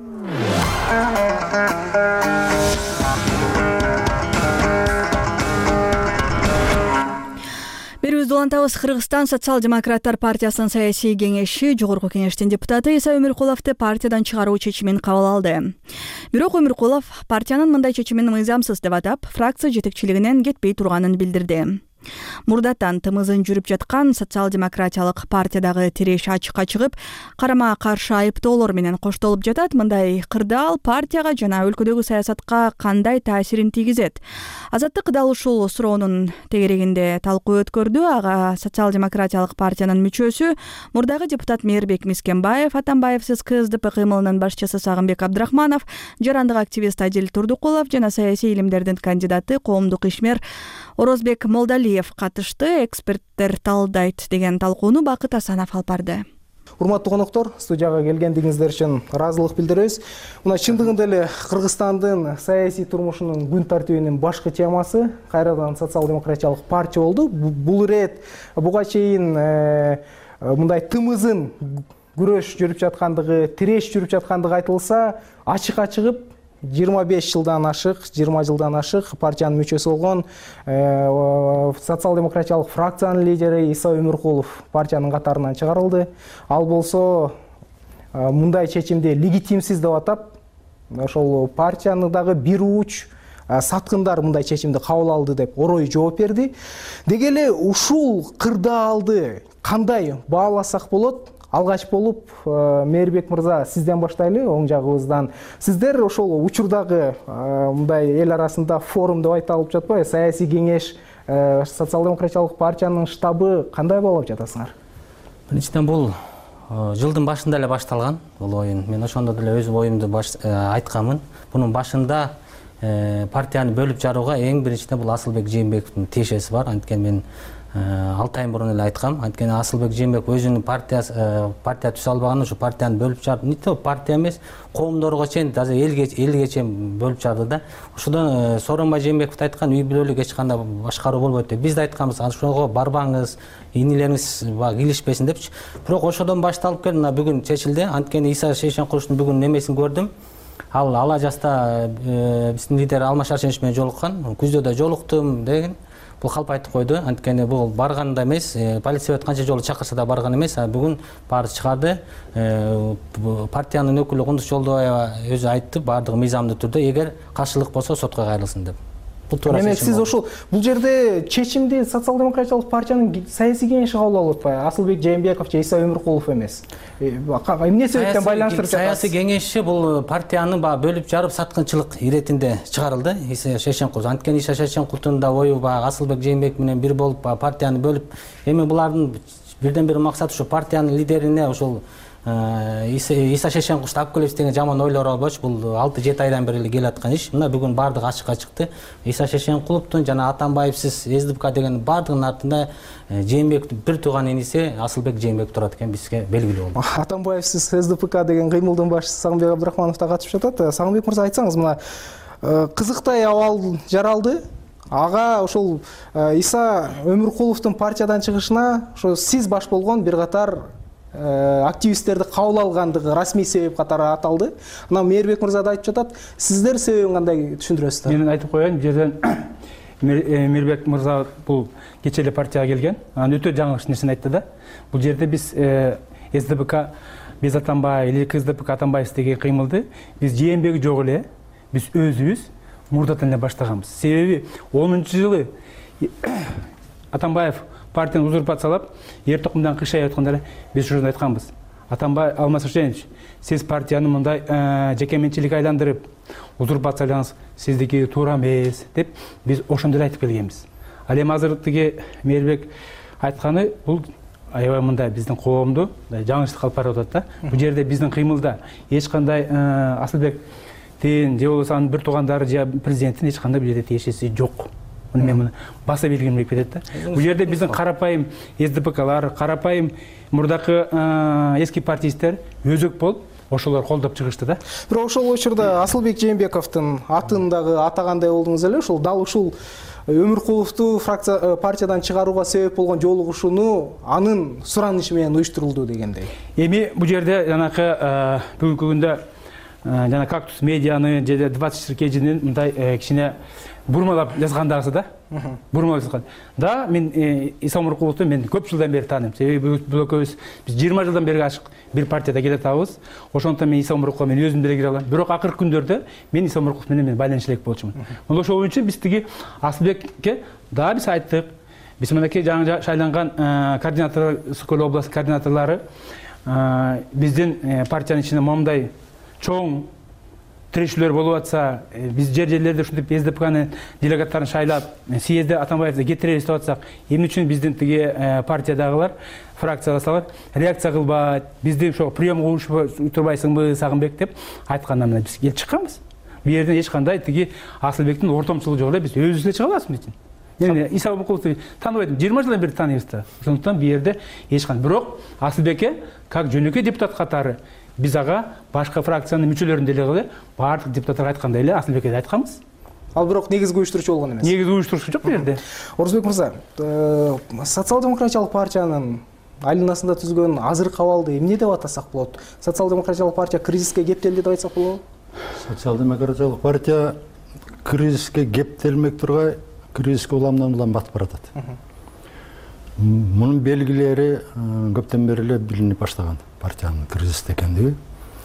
Берүүбүздү улантабыз. Кыргызстан социал-демократтар партиясынын саясий кеңеши жогорку кеңештин депутаты Иса Өмүркуловду партиядан чыгаруу чечимин кабыл алды. Бирок Өмүркулов партиянын мындай чечимин мыйзамсыз деп атап, фракция жетекчилигинен кетпей турганын билдирди. Мурдаттан тымызын жүрүп жаткан социал-демократиялык партиядагы тиреш ачыкка чыгып, карама каршы айыптоолор менен коштолуп жатат. Мындай кырдаал партияга жана өлкөдөгү саясатка кандай таасирин тийгизет? Азаттык дал ушул суроонун тегерегинде талкуу өткөрдү. Ага социал-демократиялык партиянын мүчөсү, мурдагы депутат Мээрбек Мискенбаев, Атамбаевсиз КСДП кыймылынын башчысы Сагынбек Абдрахманов, жарандык активист Адил Турдукулов жана саясий илимдердин кандидаты, коомдук ишмер Орозбек Молдалиев катышты. Эксперттер талдайт деген талкууну Бакыт Асанов алып барды. Урматтуу коноктор, студияга келгендигиңиздер үчүн ыраазылык билдиребиз. Мына чындыгында эле Кыргызстандын саясий турмушунун күн тартибинин башкы темасы кайрадан социал-демократиялык партия болду. Бул ирет буга чейин мындай тымызын күрөш жүрүп жаткандыгы, тиреш жүрүп жаткандыгы айтылса, ачыкка чыгып жыйырма беш жылдан ашык, жыйырма жылдан ашык партиянын мүчөсү болгон социал-демократиялык фракциянын лидери Иса Өмүркулов партиянын катарынан чыгарылды. Ал болсо мындай чечимди легитимсиз деп атап, ошол партияны дагы бир уч саткындар мындай чечимди кабыл алды деп орой жооп берди. Деги эле ушул кырдаалды кандай бааласак болот? Алгач болуп, Мээрбек мырза, сизден баштайлы, оң жагыбыздан. Сиздер ошол учурдагы мындай эл арасында форум деп айта алып жатпайбы? Саясий кеңеш, социал-демократиялык партиянын штабы кандай болуп жатасыңар? Биринчиден бул жылдын башында эле башталган бул оюн. Мен ошондо деле өз оюмду айтканмын. Бунун башында партияны бөлүп жарууга эң биринчиден бул Асылбек Жээнбековдун тиешеси бар. Анткени мен алты ай мурун эле айткам. Анткени Асылбек Жээнбеков өзүнүн партиясы партия түзө албаган, ушу партияны бөлүп жарды. Нитте партия эмес, коомдорго чейин, даже элге элге чейин бөлүп жарды да. Ошодон Сооронбай Жээнбеков айткан үй бүлөлүк эч кандай башкаруу болбойт деп. Биз да айтканбыз, ошого барбаңыз, инилериңиз килишпесин депчи. Бирок ошодон башталып келип, мына бүгүн чечилди. Анткени Иса Шейшенкуловдун бүгүн немесин көрдүм. Ал ала жаста биздин лидер Алмаз Шаршенович менен жолуккан. Күздө да жолуктум деген. Бул калп айтып койду. Анткени бул барганда эмес, полиция канча жолу чакырса да барган эмес, а бүгүн баары чыгарды. Партиянын өкүлү Кундуз Жолдобаева өзү айтты, баардыгы мыйзамдуу түрдө, эгер каршылык болсо сотко кайрылсын деп. бул туура демек чечим сиз болду. ошол бул жерде чечимди социал демократиялык партиянын саясий кеңеши кабыл алып атпайбы? Асылбек Жээнбеков же Иса Өмүркулов эмес. Эмне себептен байланыштырып жатасыз? Саясий кеңеши бул партиянын баягы бөлүп жарып саткынчылык иретинде чыгарылды. Иса Шешенкул. Анткени Иса Шешенкулдун да ою баягы Асылбек Жээнбеков менен бир болуп партияны бөлүп, эми булардын бирден бир максаты ушу партиянын лидерине ошол Иса Шешенкулду алып келебиз деген жаман ойлор болчу. Бул алты жети айдан бери келе аткан иш. Мына бүгүн бардыгы ачыкка чыкты. Иса Шешенкуловдун жана Атамбаевсиз СДПК деген бардыгынын артында Жээнбектин бир тууган иниси Асылбек Жээнбеков турат экен, бизге белгилүү болду. Атамбаевсиз СДПК деген кыймылдын башчысы Сагынбек Абдрахманов да катышып жатат. Сагынбек мырза, айтсаңыз, мына кызыктай абал жаралды. Ага ошол Иса Өмүркуловдун партиядан чыгышына ошо сиз баш болгон бир катар активисттерди кабыл алгандыгы расмий себеп катары аталды. Анан Мээрбек мырза да айтып жатат. Сиздер себебин кандай түшүндүрөсүздөр? Мен айтып коеюн, бул жерден Мээрбек мырза бул кече эле партияга келген. Анан өтө жаңылыш нерсени айтты да. Бул жерде биз СДПК без Атамбаев или КСДПК Атамбаев деген кыймылды биз Жээнбек жок эле биз өзүбүз мурдатан эле баштаганбыз. Себеби онунчу жылы Атамбаев партияны узурпациялап, ер токумдан кышай атканда биз ушуну айтканбыз. Атамбаев Алмаз Шешенович, сиз партияны мындай жекеменчиликке айландырып, узурпациялаңыз, сиздики туура эмес деп биз ошондой айтып келгенбиз. Ал эми азыр тиги Мээрбек айтканы бул аябай мындай биздин коомду жаңылыштыкка алып барып атат да. Бул жерде биздин кыймылда эч кандай Асылбек тен же болбосо анын бир туугандары же президенттин эч кандай бул жерде тиешеси жок. Муну мен муну баса белгилеп кетет да. Бул жерде биздин карапайым СДПКлар, карапайым мурдакы эски партиисттер өзөк болуп, ошолор колдоп чыгышты да. Бирок ошол учурда Асылбек Жээнбековдун атын дагы атагандай болдуңуз эле, ошол дал ушул Өмүркуловду фракция партиядан чыгарууга себеп болгон жолугушууну анын суранышы менен уюштурулду дегендей. Эми бул жерде жанакы бүгүнкү күндө жана Кактус медианы же двадцать четыре кежинин мындай кичине бурмалап жазгандагысы да. Бурмалап жазган. Да, мен Иса Өмүркуловду мен көп жылдан бери тааныйм. Себеби бул экөөбүз биз жыйырма жылдан бери ашык бир партияда келе атабыз. Ошондуктан мен Иса Өмүркуловго мен өзүм деле кире алам. Бирок акыркы күндөрдө мен Иса Өмүркулов менен мен байланыш элек болчумун. Мына ошол үчүн биз тиги Асылбекке да биз айттык. Биз мынакей жаңы шайланган координатор, Сокол областы координаторлору биздин партиянын ичинде момундай чоң тирешүүлөр болуп атса, биз жер жерлерде ушинтип СДПКнын делегаттарын шайлап, съезде Атамбаевди кетиребиз деп атсак, эмне үчүн биздин тиги партиядагылар, фракциядагылар реакция кылбайт, бизди ошо приемга уюшпай турбайсыңбы Сагынбек деп айткандан мына биз келип чыкканбыз. Бул жерден эч кандай тиги Асылбектин ортомчулугу жок эле, биз өзүбүз эле чыга алабыз үчүн. Мен Иса Өмүркуловду тааныбайм, жыйырма жылдан бери тааныйбыз да. Ошондуктан бул жерде эч кандай. Бирок Асылбекке как жөнөкөй депутат катары биз ага башка фракциянын мүчөлөрүн деле кылып, баардык депутаттар айткандай эле Асылбекке да айтканбыз. Ал бирок негизги уюштуруучу болгон эмес. Негизги уюштуруучу жок бул жерде. Орузбек мырза, социал демократиялык партиянын айланасында түзгөн азыркы абалды эмне деп атасак болот? Социал демократиялык партия кризиске кептелди деп айтсак болобу? Социал демократиялык партия кризиске кептелмек тургай, кризиске уламдан улам батып баратат. Мунун белгилери көптөн бери эле билинип баштаган партиянын кризисте экендиги.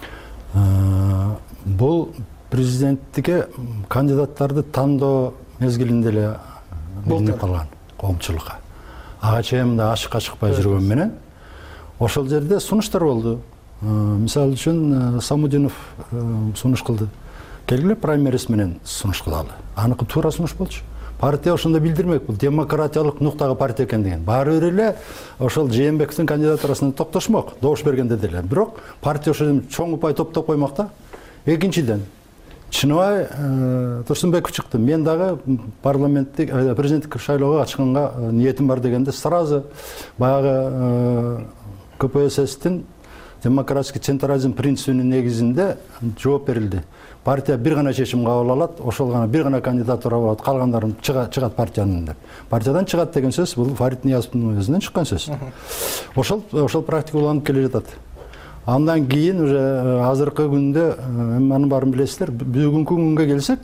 Бул президенттикке кандидаттарды тандоо мезгилинде эле билинип калган коомчулукка. Ага чейин да ашыкка чыкпай жүргөн менен ошол жерде сунуштар болду. Мисалы үчүн Самудинов сунуш кылды. Келгиле праймериз менен сунуш кылалы. Аныкы туура сунуш болчу. Партия ошондо билдирмек, бул демократиялык нуктагы партия экендигин. Баары бир эле ошол Жээнбековдун кандидатурасына токтошмок, добуш бергенде деле. Бирок партия ошо чоң упай топтоп коймок да. Экинчиден Чыныбай Турсунбеков чыкты. Мен дагы парламенттик президенттик шайлоого катышканга ниетим бар дегенде сразу баягы КПССтин демократический централизм принцибинин негизинде жооп берилди. Партия бир гана чечим кабыл алат, ошол гана бир гана кандидатура болот, калгандарын чыгат партиянын деп. Партиядан чыгат деген сөз бул Фарид Ниязовдун өзүнөн чыккан сөз. Ошол ошол практика уланып келе жатат. Андан кийин уже азыркы күндө анын баарын билесиздер, бүгүнкү күнгө келсек,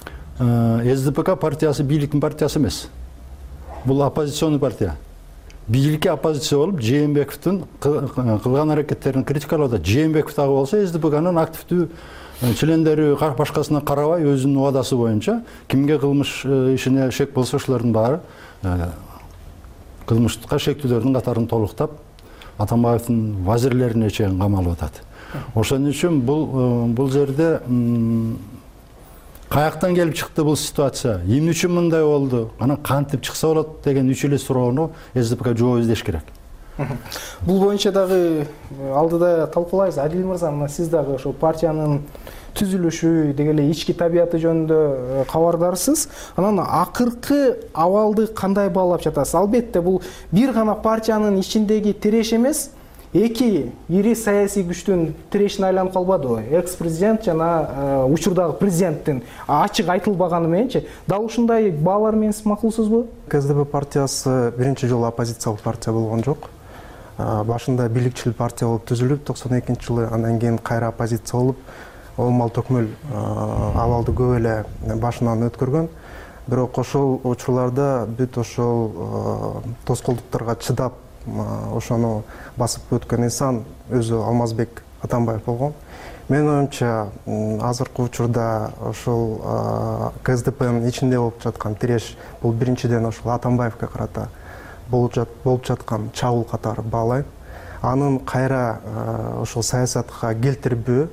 СДПК партиясы бийликтин партиясы эмес. Бул оппозиционный партия. бийликке оппозиция болуп Жээнбековдун кылган аракеттерин критикалауда Жээнбеков дагы болсо эс ди пи канын активдүү члендери башкасына карабай өзүнүн убадасы боюнча кимге кылмыш ишине шек болсо ошолордун баары кылмышка шектүүлөрдүн катарын толуктап Атамбаевдин вазирлерине чейин камалып атат. Ошон үчүн бул бул жерде каяктан келип чыкты бул ситуация? Эмне үчүн мындай болду? Анан кантип чыкса болот деген үч эле суроону эс ди пига жооп издеш керек. Бул боюнча дагы алдыда талкуулайбыз. Адил мырза, мына сиз дагы ошол партиянын түзүлүшү деги эле ички табияты жөнүндө кабардарсыз. Анан акыркы абалды кандай баалап жатасыз? Албетте бул бир гана партиянын ичиндеги тиреш эмес, эки ири саясий күчтүн тирешине айланып калбадыбы? Экс-президент жана учурдагы президенттин ачык айтылбаганы мененчи, дал ушундай баалар менен сиз макулсузбу? ка эс дэ пэ партиясы биринчи жолу оппозициялык партия болгон жок. Башында бийликчил партия болуп түзүлүп, токсон экинчи жылы андан кийин кайра оппозиция болуп, олмал төкмөл абалды көп эле башынан өткөргөн. Бирок ошол учурларда бүт ошол тоскоолдуктарга чыдап ошону басып өткөн инсан өзү Алмазбек Атамбаев болгон. Менин оюмча, азыркы учурда ошол ка эс дэ пэнин ичинде болуп жаткан тиреш бул биринчиден ошол Атамбаевге карата болуп жаткан чабуул катары баалайм. Анын кайра ошол саясатка келтирбөө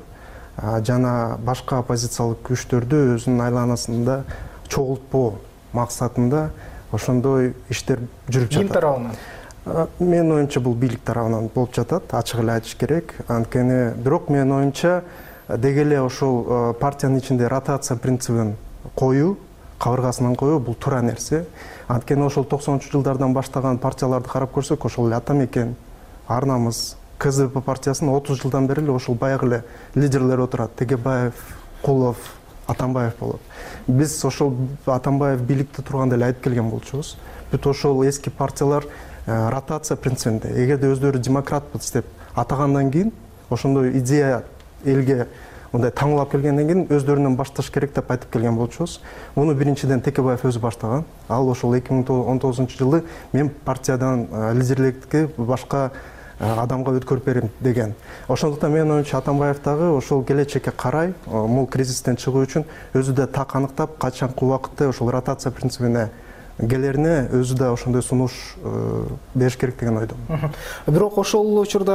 жана башка оппозициялык күчтөрдү өзүнүн айланасында чогултпоо максатында ошондой иштер жүрүп жатат. Ким тарабынан? Менин оюмча бул бийлик тарабынан болуп жатат, ачык эле айтыш керек. Анткени бирок менин оюмча деги эле ошол партиянын ичинде ротация принцибин коюу, кабыргасынан коюу бул туура нерсе. Анткени ошол токсонунчу жылдардан баштаган партияларды карап көрсөк, ошол эле Ата Мекен, Ар намыс, ка эс дэ пэ партиясынын отуз жылдан бери эле ошол баягы эле лидерлер отурат. Тегебаев, Кулов, Атамбаев болот. Биз ошол Атамбаев бийликте турганда эле айтып келген болчубуз. Бүт ошол эски партиялар ротация принцибинде, эгерде өздөрү демократпыз деп атагандан кийин, ошондой идея элге мындай таңылап келгенден кийин өздөрүнөн башташ керек деп айтып келген болчубуз. Муну биринчиден Текебаев өзү баштаган. Ал ошол эки миң он тогузунчу жылы мен партиядан лидерликке башка адамга өткөрүп берем деген. Ошондуктан менин оюмча Атамбаев дагы ошол келечекке карай, бул кризистен чыгуу үчүн өзү да так аныктап, качанкы убакытта ошол ротация принцибине келерине өзү да ошондой сунуш бериш керек деген ойдомун. Бирок ошол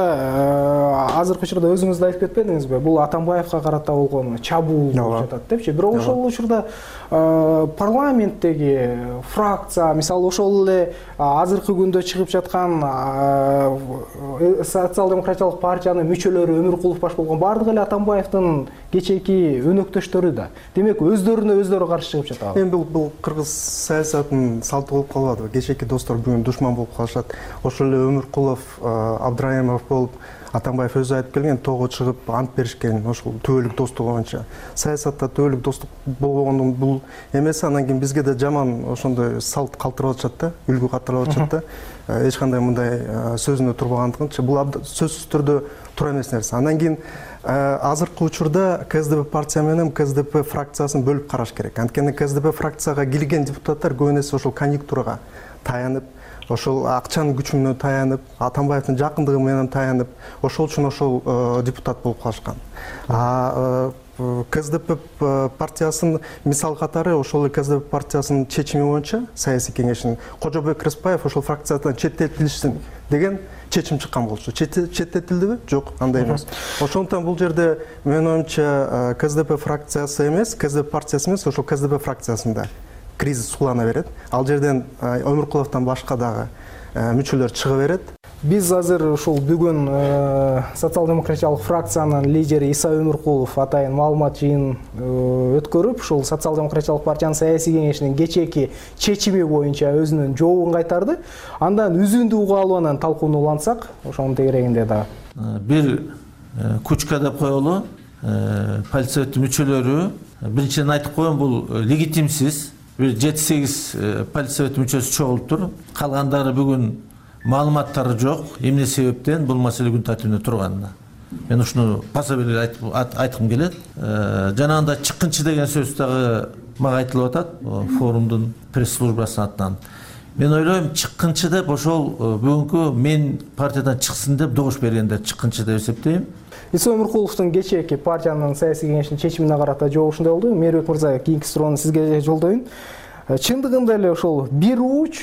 учурда азыркы учурда өзүңүз да айтып кетпедиңизби? Бул Атамбаевга карата болгон чабуул болуп жатат депчи. Бирок ошол учурда парламенттеги фракция, мисалы ошол эле азыркы күндө чыгып жаткан социал-демократиялык партиянын мүчөлөрү Өмүркулов баш болгон бардыгы эле Атамбаевдин кечээки өнөктөштөрү да. Демек өздөрүнө өздөрү каршы чыгып жатат. Эми бул бул кыргыз саясатынын салты болуп калбадыбы? Кечээки достор бүгүн душман болуп калышат. Ошол эле Өмүркулов, Абдраимов болуп, Атамбаев өзү айтып келген, тоого чыгып ант беришкен, ошол төбөлүк достук боюнча. Саясатта төбөлүк достук болгондун бул эмеси, андан кийин бизге да жаман ошондой салт калтырып атышат да, үлгү калтырып атышат да. Эч кандай мындай сөзүндө турбагандыгынча, бул сөзсүз түрдө туура эмес нерсе. Андан кийин азыркы учурда ка эс дэ пэ партия менен ка эс дэ пэ фракциясын бөлүп караш керек. Анткени ка эс дэ пэ фракцияга кирген депутаттар көбүн эсе ошол конъюнктурага таянып, ошол акчанын күчүнө таянып, Атамбаевдин жакындыгы менен таянып, ошол үчүн ошол депутат болуп калышкан. А ка эс дэ пэ партиясынын мисал катары ошол ка эс дэ пэ партиясынын чечими боюнча саясий кеңешинин Кожобек Рыспаев ошол фракциядан четтетилишсин деген чечим чыккан болчу. Четтетилдиби? Жок, андай эмес. Ошондуктан бул жерде менин оюмча ка эс дэ пэ фракциясы эмес, ка эс дэ пэ партиясы эмес, ошол ка эс дэ пэ фракциясында кризис суулана берет. Ал жерден Өмүркуловдон башка дагы мүчөлөр чыга берет. Биз азыр ушул бүгүн социал-демократиялык фракциянын лидери Иса Өмүркулов атайын маалымат жыйын өткөрүп, ушул социал-демократиялык партиянын саясий кеңешинин кечээки чечими боюнча өзүнүн жообун кайтарды. Андан үзүндүү угуу менен талкууну улантсак, ошонун тегерегинде да. Бир кучка деп коелу, политсовет мүчөлөрү биринчиден айтып коем, бул легитимсиз. Бир жети сегиз политсовет мүчөсү чогулуптур. Калгандары бүгүн маалыматтары жок, эмне себептен бул маселе күн тартибинде турганына. Мен ушуну баса беле айткым келет. Жанагында чыккынчы деген сөз дагы мага айтылып атат, форумдун пресс-службасынын атынан. Мен ойлойм чыккынчы деп ошол бүгүнкү мен партиядан чыксын деп добуш бергендер чыккынчы деп эсептейм. Иса Өмүркуловдун кечээки партиянын саясий кеңешинин чечимине карата жообу ушундай болду. Мээрбек мырза, кийинки суроону сизге жолдоюн. Чындыгында эле ошол бир уч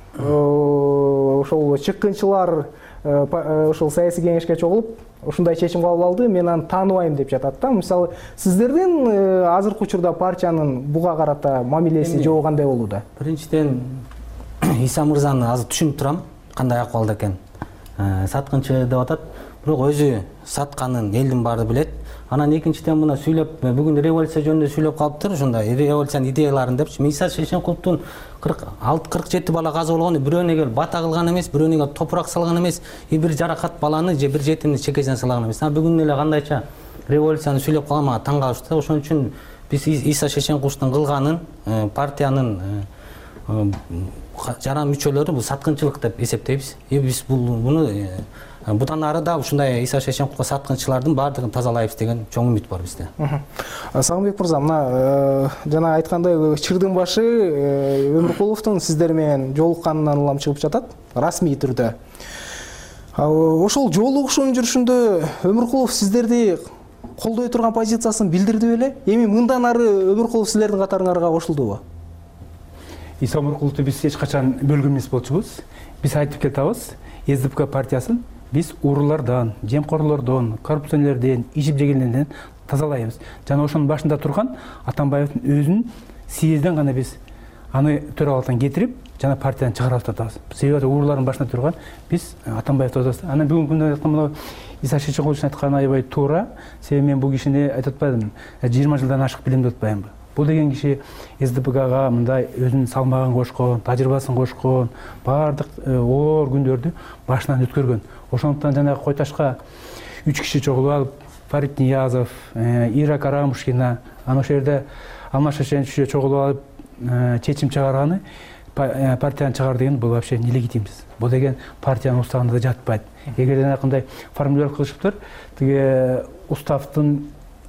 ошол чыккынчылар ошол саясий кеңешке чогулуп ушундай чечим кабыл алды, мен аны тааныбайм деп жатат да. Мисалы, сиздердин азыркы учурда партиянын буга карата мамилеси жобу кандай болууда? Биринчиден Иса мырзаны азыр түшүнүп турам, кандай акыбалда экен. Саткынчы деп атат, бирок өзү сатканын элдин баары билет. Анан экинчиден мына сүйлөп, бүгүн революция жөнүндө сүйлөп калыптыр, ушундай революциянын идеяларын депчи. Иса Шешенкуловдун кырк алты кырк жети бала каза болгону бирөөнө келип бата кылган эмес, бирөөнө келип топурак салган эмес, бир жаракат баланы же бир жетимди чекесине салган эмес. Бүгүн эле кандайча революцияны сүйлөп калган мага таң калышты. Ошон үчүн биз Иса Шешенкуловдун кылганын партиянын жаран мүчөлөрү бул саткынчылык деп эсептейбиз. Биз буну будан ары да ушундай Иса Шешенкуловго саткынчылардын баардыгын тазалайбыз деген чоң үмүт бар бизде. Сагынбек мырза, мына жана айткандай чырдын башы Өмүркуловдун сиздер менен жолукканынан улам чыгып жатат, расмий түрдө. Ошол жолугушуунун жүрүшүндө Өмүркулов сиздерди колдой турган позициясын билдирди беле? Эми мындан ары Өмүркулов силердин катарыңарга кошулдубу? Иса Өмүркуловду биз эч качан бөлгөн эмес болчубуз. Биз айтып кетабыз, СДПК партиясын биз уурулардан, жемкорлордон, коррупционерлерден, ичип жегендерден тазалайбыз. Жана ошонун башында турган Атамбаевдин өзүнүн съезден гана биз аны төралыктан кетирип, жана партиядан чыгарып атабыз. Себеби уурулардын башында турган биз Атамбаевди отабыз. Анан бүгүнкү күндө айтканда Иса Шешенкуловдун айтканы аябай туура. Себеби мен бул кишини айтып атпадым, жыйырма жылдан ашык билем деп атпаймынбы. Бул деген киши СДПКга мындай өзүнүн салмагын кошкон, тажрыйбасын кошкон, баардык оор күндөрдү башынан өткөргөн. Ошондуктан жанагы Койташка үч киши чогулуп алып, Фарид Ниязов, Ира Карамушкина, анан ошол жерде Алмаз Шешенчиевич чогулуп алып чечим чыгарганы партияны чыгар деген бул вообще нелегитимсиз. Бул деген партиянын уставында да жатпайт. Эгер жанагындай формулировка кылышыптыр, тиги уставдын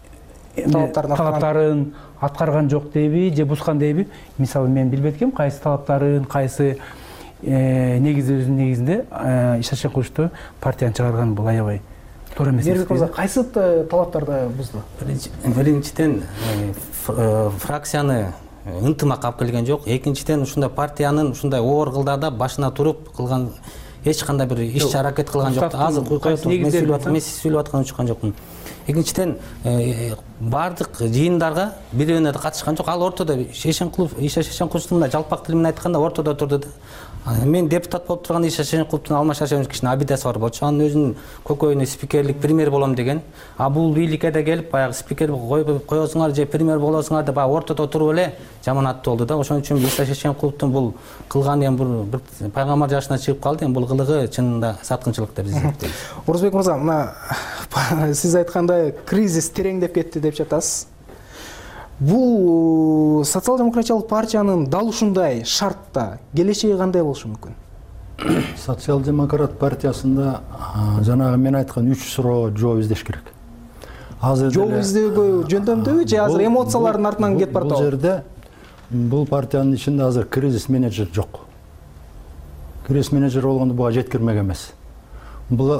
талаптарын аткарган жок дейби, же бузган дейби, мисалы мен билбейт экенмин, кайсы талаптарын, кайсы негизи өзүнүн негизинде Иса Шешенкуловду партияны чыгарган бул аябай туура эмес. Мээрбек мырза, кайсы талаптарды бузду? Биринчиден фракцияны ынтымак алып келген жок. Экинчиден ушундай партиянын ушундай оор кылдарда башына туруп кылган эч кандай бир иш аракет кылган жок. Азыр мен сүйлөп аткан, мен сүйлөп аткан учкан жокмун. Экинчиден баардык жыйындарга бирөөнө да катышкан жок. Ал ортодо Шешенкулов, Иса Шешенкуловдун жалпак тил менен айтканда ортодо турду да. Мен депутат болуп турганда Иса Шешенкуловдун Алмаз Шашевичтин абидасы бар болчу. Анын өзүнүн көкөйүнө спикерлик премьер болом деген. А бул бийликке да келип баягы спикер коесуңар же премьер болосуңар деп ортодо туруп эле жаман аттуу болду да. Ошон үчүн Иса Шешенкуловдун бул кылганы эми бир пайгамбар жашына чыгып калды. Эми бул кылыгы чынында саткынчылык деп эсептейбиз. Орозбек мырза, мына сиз айткандай кризис тереңдеп кетти деп жатасыз. Бул социал-демократиялык партиянын дал ушундай шартта келечеги кандай болушу мүмкүн? Социал-демократ партиясында жанагы мен айткан үч суроо жооп издеш керек. Азыр жооп издөөгө жөндөмдүбү же азыр эмоциялардын артынан кетип баратабы? Бул жерде бул партиянын ичинде азыр кризис менеджер жок. Кризис менеджер болгондо буга жеткирмек эмес. Бул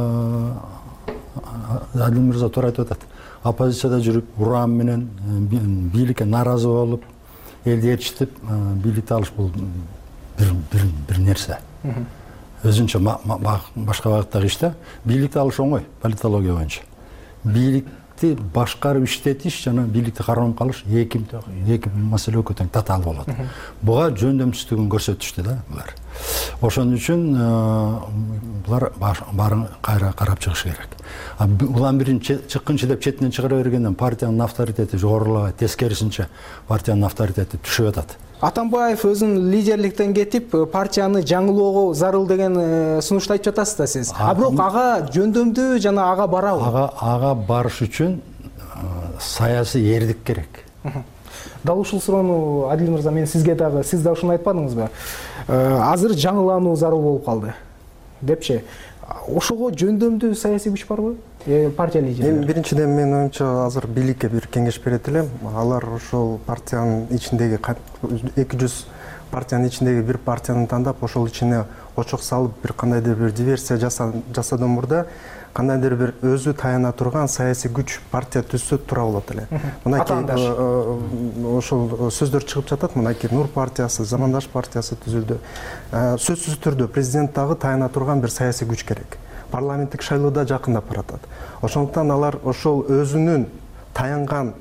Адил мырза туура айтып атат. Оппозицияда жүрүп, урам менен бийликке наразы болуп, элди ээрчитип, бийликти алыш бул бир бир нерсе. Өзүнчө башка багыттагы иште бийликти алыш оңой, политология боюнча. Бийликти башкарып иштетиш жана бийликти кармап калыш эки эки маселе өтө тең татаал болот. Буга жөндөмсүздүгүн көрсөтүштү да булар. Ошон үчүн булар баарын кайра карап чыгыш керек. Улам бирин чыккынчы деп четинен чыгара бергенден партиянын авторитети жогорулабайт, тескерисинче партиянын авторитети түшүп атат. Атамбаев өзүн лидерликтен кетип, партияны жаңылоого зарыл деген сунушту айтып жатасыз да сиз. А бирок ага жөндөмдүү жана ага барабы? Ага ага барыш үчүн саясий эрдик керек. Дал ушул суроону Адил мырза мен сизге дагы, сиз да ушуну айтпадыңызбы? Азыр жаңылануу зарыл болуп калды депчи. Ошого жөндөмдүү саясий күч барбы? Партия лидери. Эми биринчиден мен оюмча азыр бийликке бир кеңеш берет элем. Алар ошол партиянын ичиндеги эки жүз партиянын ичиндеги бир партияны тандап ошол ичине очок салып бир кандайдыр бир диверсия жасоодон мурда кандайдыр бир өзү таяна турган саясий күч партия түзсө туура болот эле. Мынакей ошол сөздөр чыгып жатат, мынакей Нур партиясы, Замандаш партиясы түзүлдү. Сөзсүз түрдө президент дагы таяна турган бир саясий күч керек. Парламенттик шайлоодо жакындап баратат. Ошондуктан алар ошол өзүнүн таянган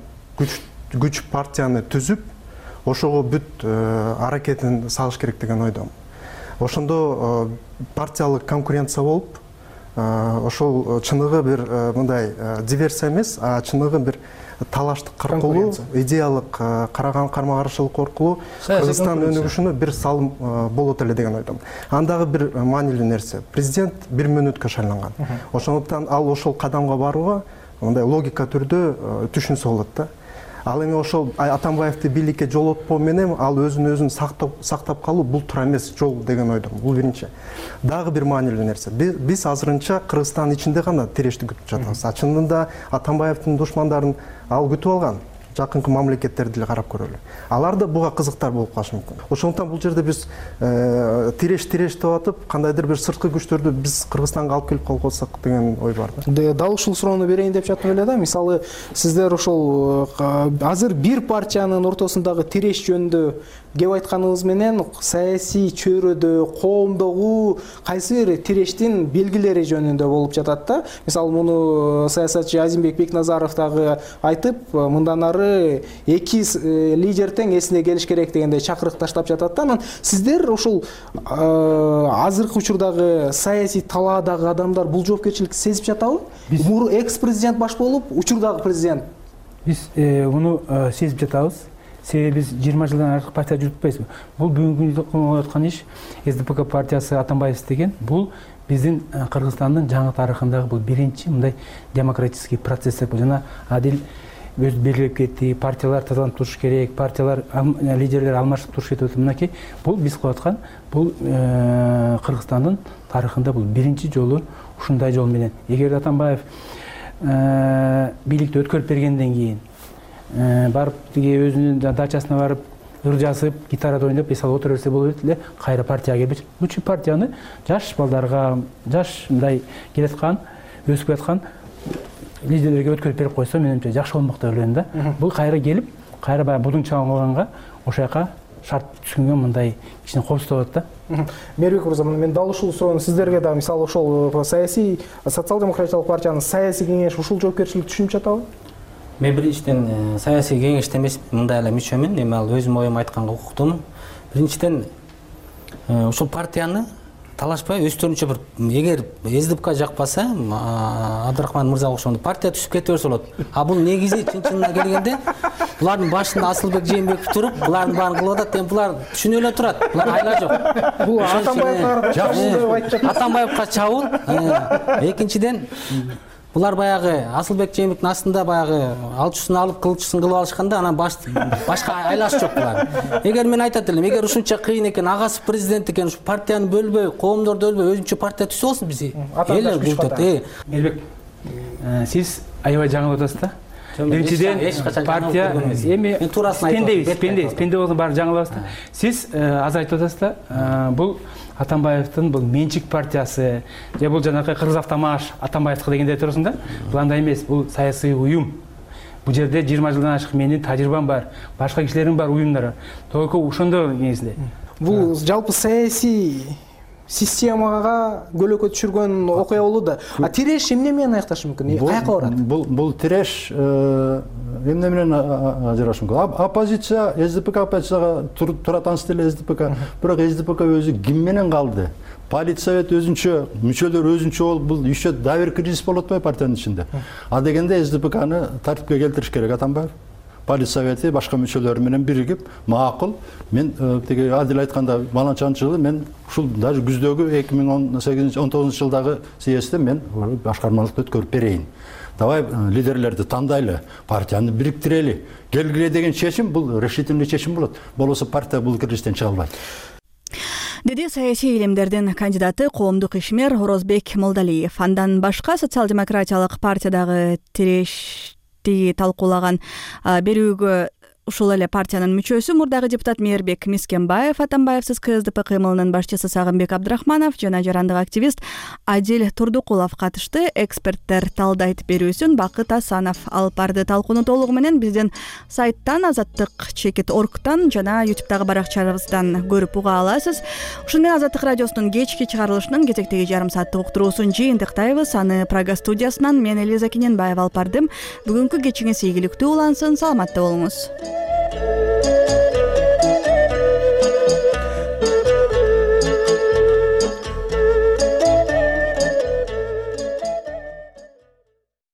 күч партияны түзүп, ошого бүт аракетин салыш керек деген ойдомун. Ошондо партиялык конкуренция болуп, ошол чыныгы бир мындай диверсия эмес, а чыныгы бир талаштык аркылуу, идеялык караган карма-каршылык аркылуу Кыргызстан өнүгүшүнө бир салым болот эле деген ойдомун. Андагы бир маанилүү нерсе, президент бир мүнөткө шайланган. Ошондуктан ал ошол кадамга барууга мындай логика түрдө түшүнсө болот да. Ал эми ошол Атамбаевди бийликке жолотпоо менен ал өзүн өзүн сактап калуу бул туура эмес жол деген ойдомун. Бул биринчи. Дагы бир маанилүү нерсе. Биз азырынча Кыргызстан ичинде гана тирешти күтүп жатабыз. А чынында Атамбаевдин душмандарын ал күтүп алган. Жакынкы мамлекеттерди деле карап көрөлү. Алар да буга кызыктар болуп калышы мүмкүн. Ошондуктан бул жерде биз тиреш тиреш деп атып, кандайдыр бир сырткы күчтөрдү биз Кыргызстанга алып келип калсак деген ой бар да. Дал ушул суроону берейин деп жатып эле да. Мисалы, сиздер ошол азыр бир партиянын ортосундагы тиреш жөнүндө кеп айтканыңыз менен саясий чөйрөдө, коомдогу кайсы бир тирештин белгилери жөнүндө болуп жатат да. Мисалы, муну саясатчы Азимбек Бекназаров дагы айтып, мындан ары эки лидер тең эсине келиш керек дегендей чакырык таштап жатат да. Анан сиздер ошол азыркы учурдагы саясий талаадагы адамдар бул жоопкерчиликти сезип жатабы? Муру экс-президент баш болуп, учурдагы президент. Биз муну сезип жатабыз. Себеби биз жыйырма жылдан аркы партия жүрүтпөйбүз. Бул бүгүнкү кылып аткан иш эс ди пэ ка партиясы Атамбаев деген бул биздин Кыргызстандын жаңы тарыхындагы бул биринчи мындай демократический процесс. Бул жана адил өз белгилеп кетти, партиялар тазаланып туруш керек, партиялар лидерлер алмашып туруш керек. Мынакей бул биз кылып аткан бул Кыргызстандын тарыхында бул биринчи жолу ушундай жол менен. Эгер Атамбаев бийликти өткөрүп бергенден кийин барып тиги өзүнүн дачасына барып ыр жазып, гитарада ойноп, эсал отура берсе болот эле, кайра партияга келбечи. Бүт партияны жаш балдарга, жаш мындай келаткан, өсүп келаткан лидерлерге өткөрүп берип койсо, менимче жакшы болмок деп ойлойм да. Бул кайра келип, кайра баягы будун чаңгыганга ошол жака шарт түзгөнгө мындай кичине коопсуздуу болот да. Мээрбек мырза, мен дал ушул суроону сиздерге да, мисалы, ошол саясий социал-демократиялык партиянын саясий кеңеш ушул жоопкерчиликти түшүнүп жатабы? Мен биринчиден саясий кеңеште эмес, мындай эле мүчөмүн. Эми ал өзүм оюм айтканга укуктумун. Биринчиден ушул партияны талашпай өздөрүнчө бир, эгер эс ди пэ ка жакпаса, Абдрахман мырзага окшогондо партия түзүп кете берсе болот. А бул негизи чын-чынына келгенде булардын башында Асылбек Жээнбеков туруп, булардын баарын кылып атат. Эми булар түшүнө эле турат. Булар айла жок. Бул Атамбаевга жакшы деп айтып жатат. Атамбаевга чабуул. Экинчиден булар баягы Асылбек Жээнбектин астында баягы алчусын алып, кылчысын кылып алышканда, анан башка айлаш жок булар. Эгер мен айтат элем, эгер ушунча кыйын экен, агасы президент экен, ушу партияны бөлбөй, коомдорду өлбөй, өзүнчө партия түзүп алсын бизи. Эл күтөт. Элбек, сиз аябай жаңылып атасыз да. Биринчиден партия эми пендебиз, пендебиз, пенде болсо баары жаңылабыз да. Сиз аз айтып атасыз да, бул Атамбаевдин бул менчик партиясы, же бул жанакы Кыргызавтомаш Атамбаевдики дегенде турасың да. Бул андай эмес, бул саясий уюм. Бул жерде жыйырма жылдан ашык менин тажрыйбам бар, башка кишилердин бар, уюмдар. Только ошондо негизинде. Бул жалпы саясий системага көлөкө түшүргөн окуя болду да. А тиреш эмне менен аякташы мүмкүн? Каяка барат? Бул бул тиреш эмне менен ажырашы мүмкүн? Оппозиция эс ди пэ ка оппозицияга тура тааныс эле эс ди пэ ка, бирок эс ди пэ ка өзү ким менен калды? Политсовет өзүнчө, мүчөлөр өзүнчө болуп, бул еще давир кризис болуп атпайбы партиянын ичинде? А дегенде эс ди пэ каны тартипке келтириш керек Атамбаев. Политсовети башка мүчөлөр менен биригип, макул. Мен тиги Адил айтканда баланчанчы жылы мен ушул даже күздөгү эки миң он сегизинчи он тогузунчу жылдагы съездде мен башкармалыкты өткөрүп берейин. Давай лидерлерди тандайлы, партияны бириктирели. Келгиле деген чечим бул решительный чечим болот. Болбосо партия бул кризистен чыга албайт. Деди саясий илимдердин кандидаты коомдук ишмер Орозбек Молдалиев. Андан башка социал-демократиялык партиядагы тиреш талкуулаган берүүгө ушул эле партиянын мүчөсү мурдагы депутат Мээрбек Мискенбаев, Атамбаевсиз КСДП кыймылынын башчысы Сагынбек Абдрахманов жана жарандык активист Адил Турдукулов катышты. Эксперттер талдайт берүүсүн Бакыт Асанов алып барды. Талкууну толугу менен биздин сайттан, Азаттык чекит оргтан жана ютубтагы баракчабыздан көрүп уга аласыз. Ушуну менен Азаттык радиосунун кечки чыгарылышынын кезектеги жарым сааттык уктуруусун жыйынтыктайбыз. Аны Прага студиясынан мен Элиза Киненбаева алып бардым. Бүгүнкү кечиңиз ийгиликтүү улансын, саламатта болуңуз.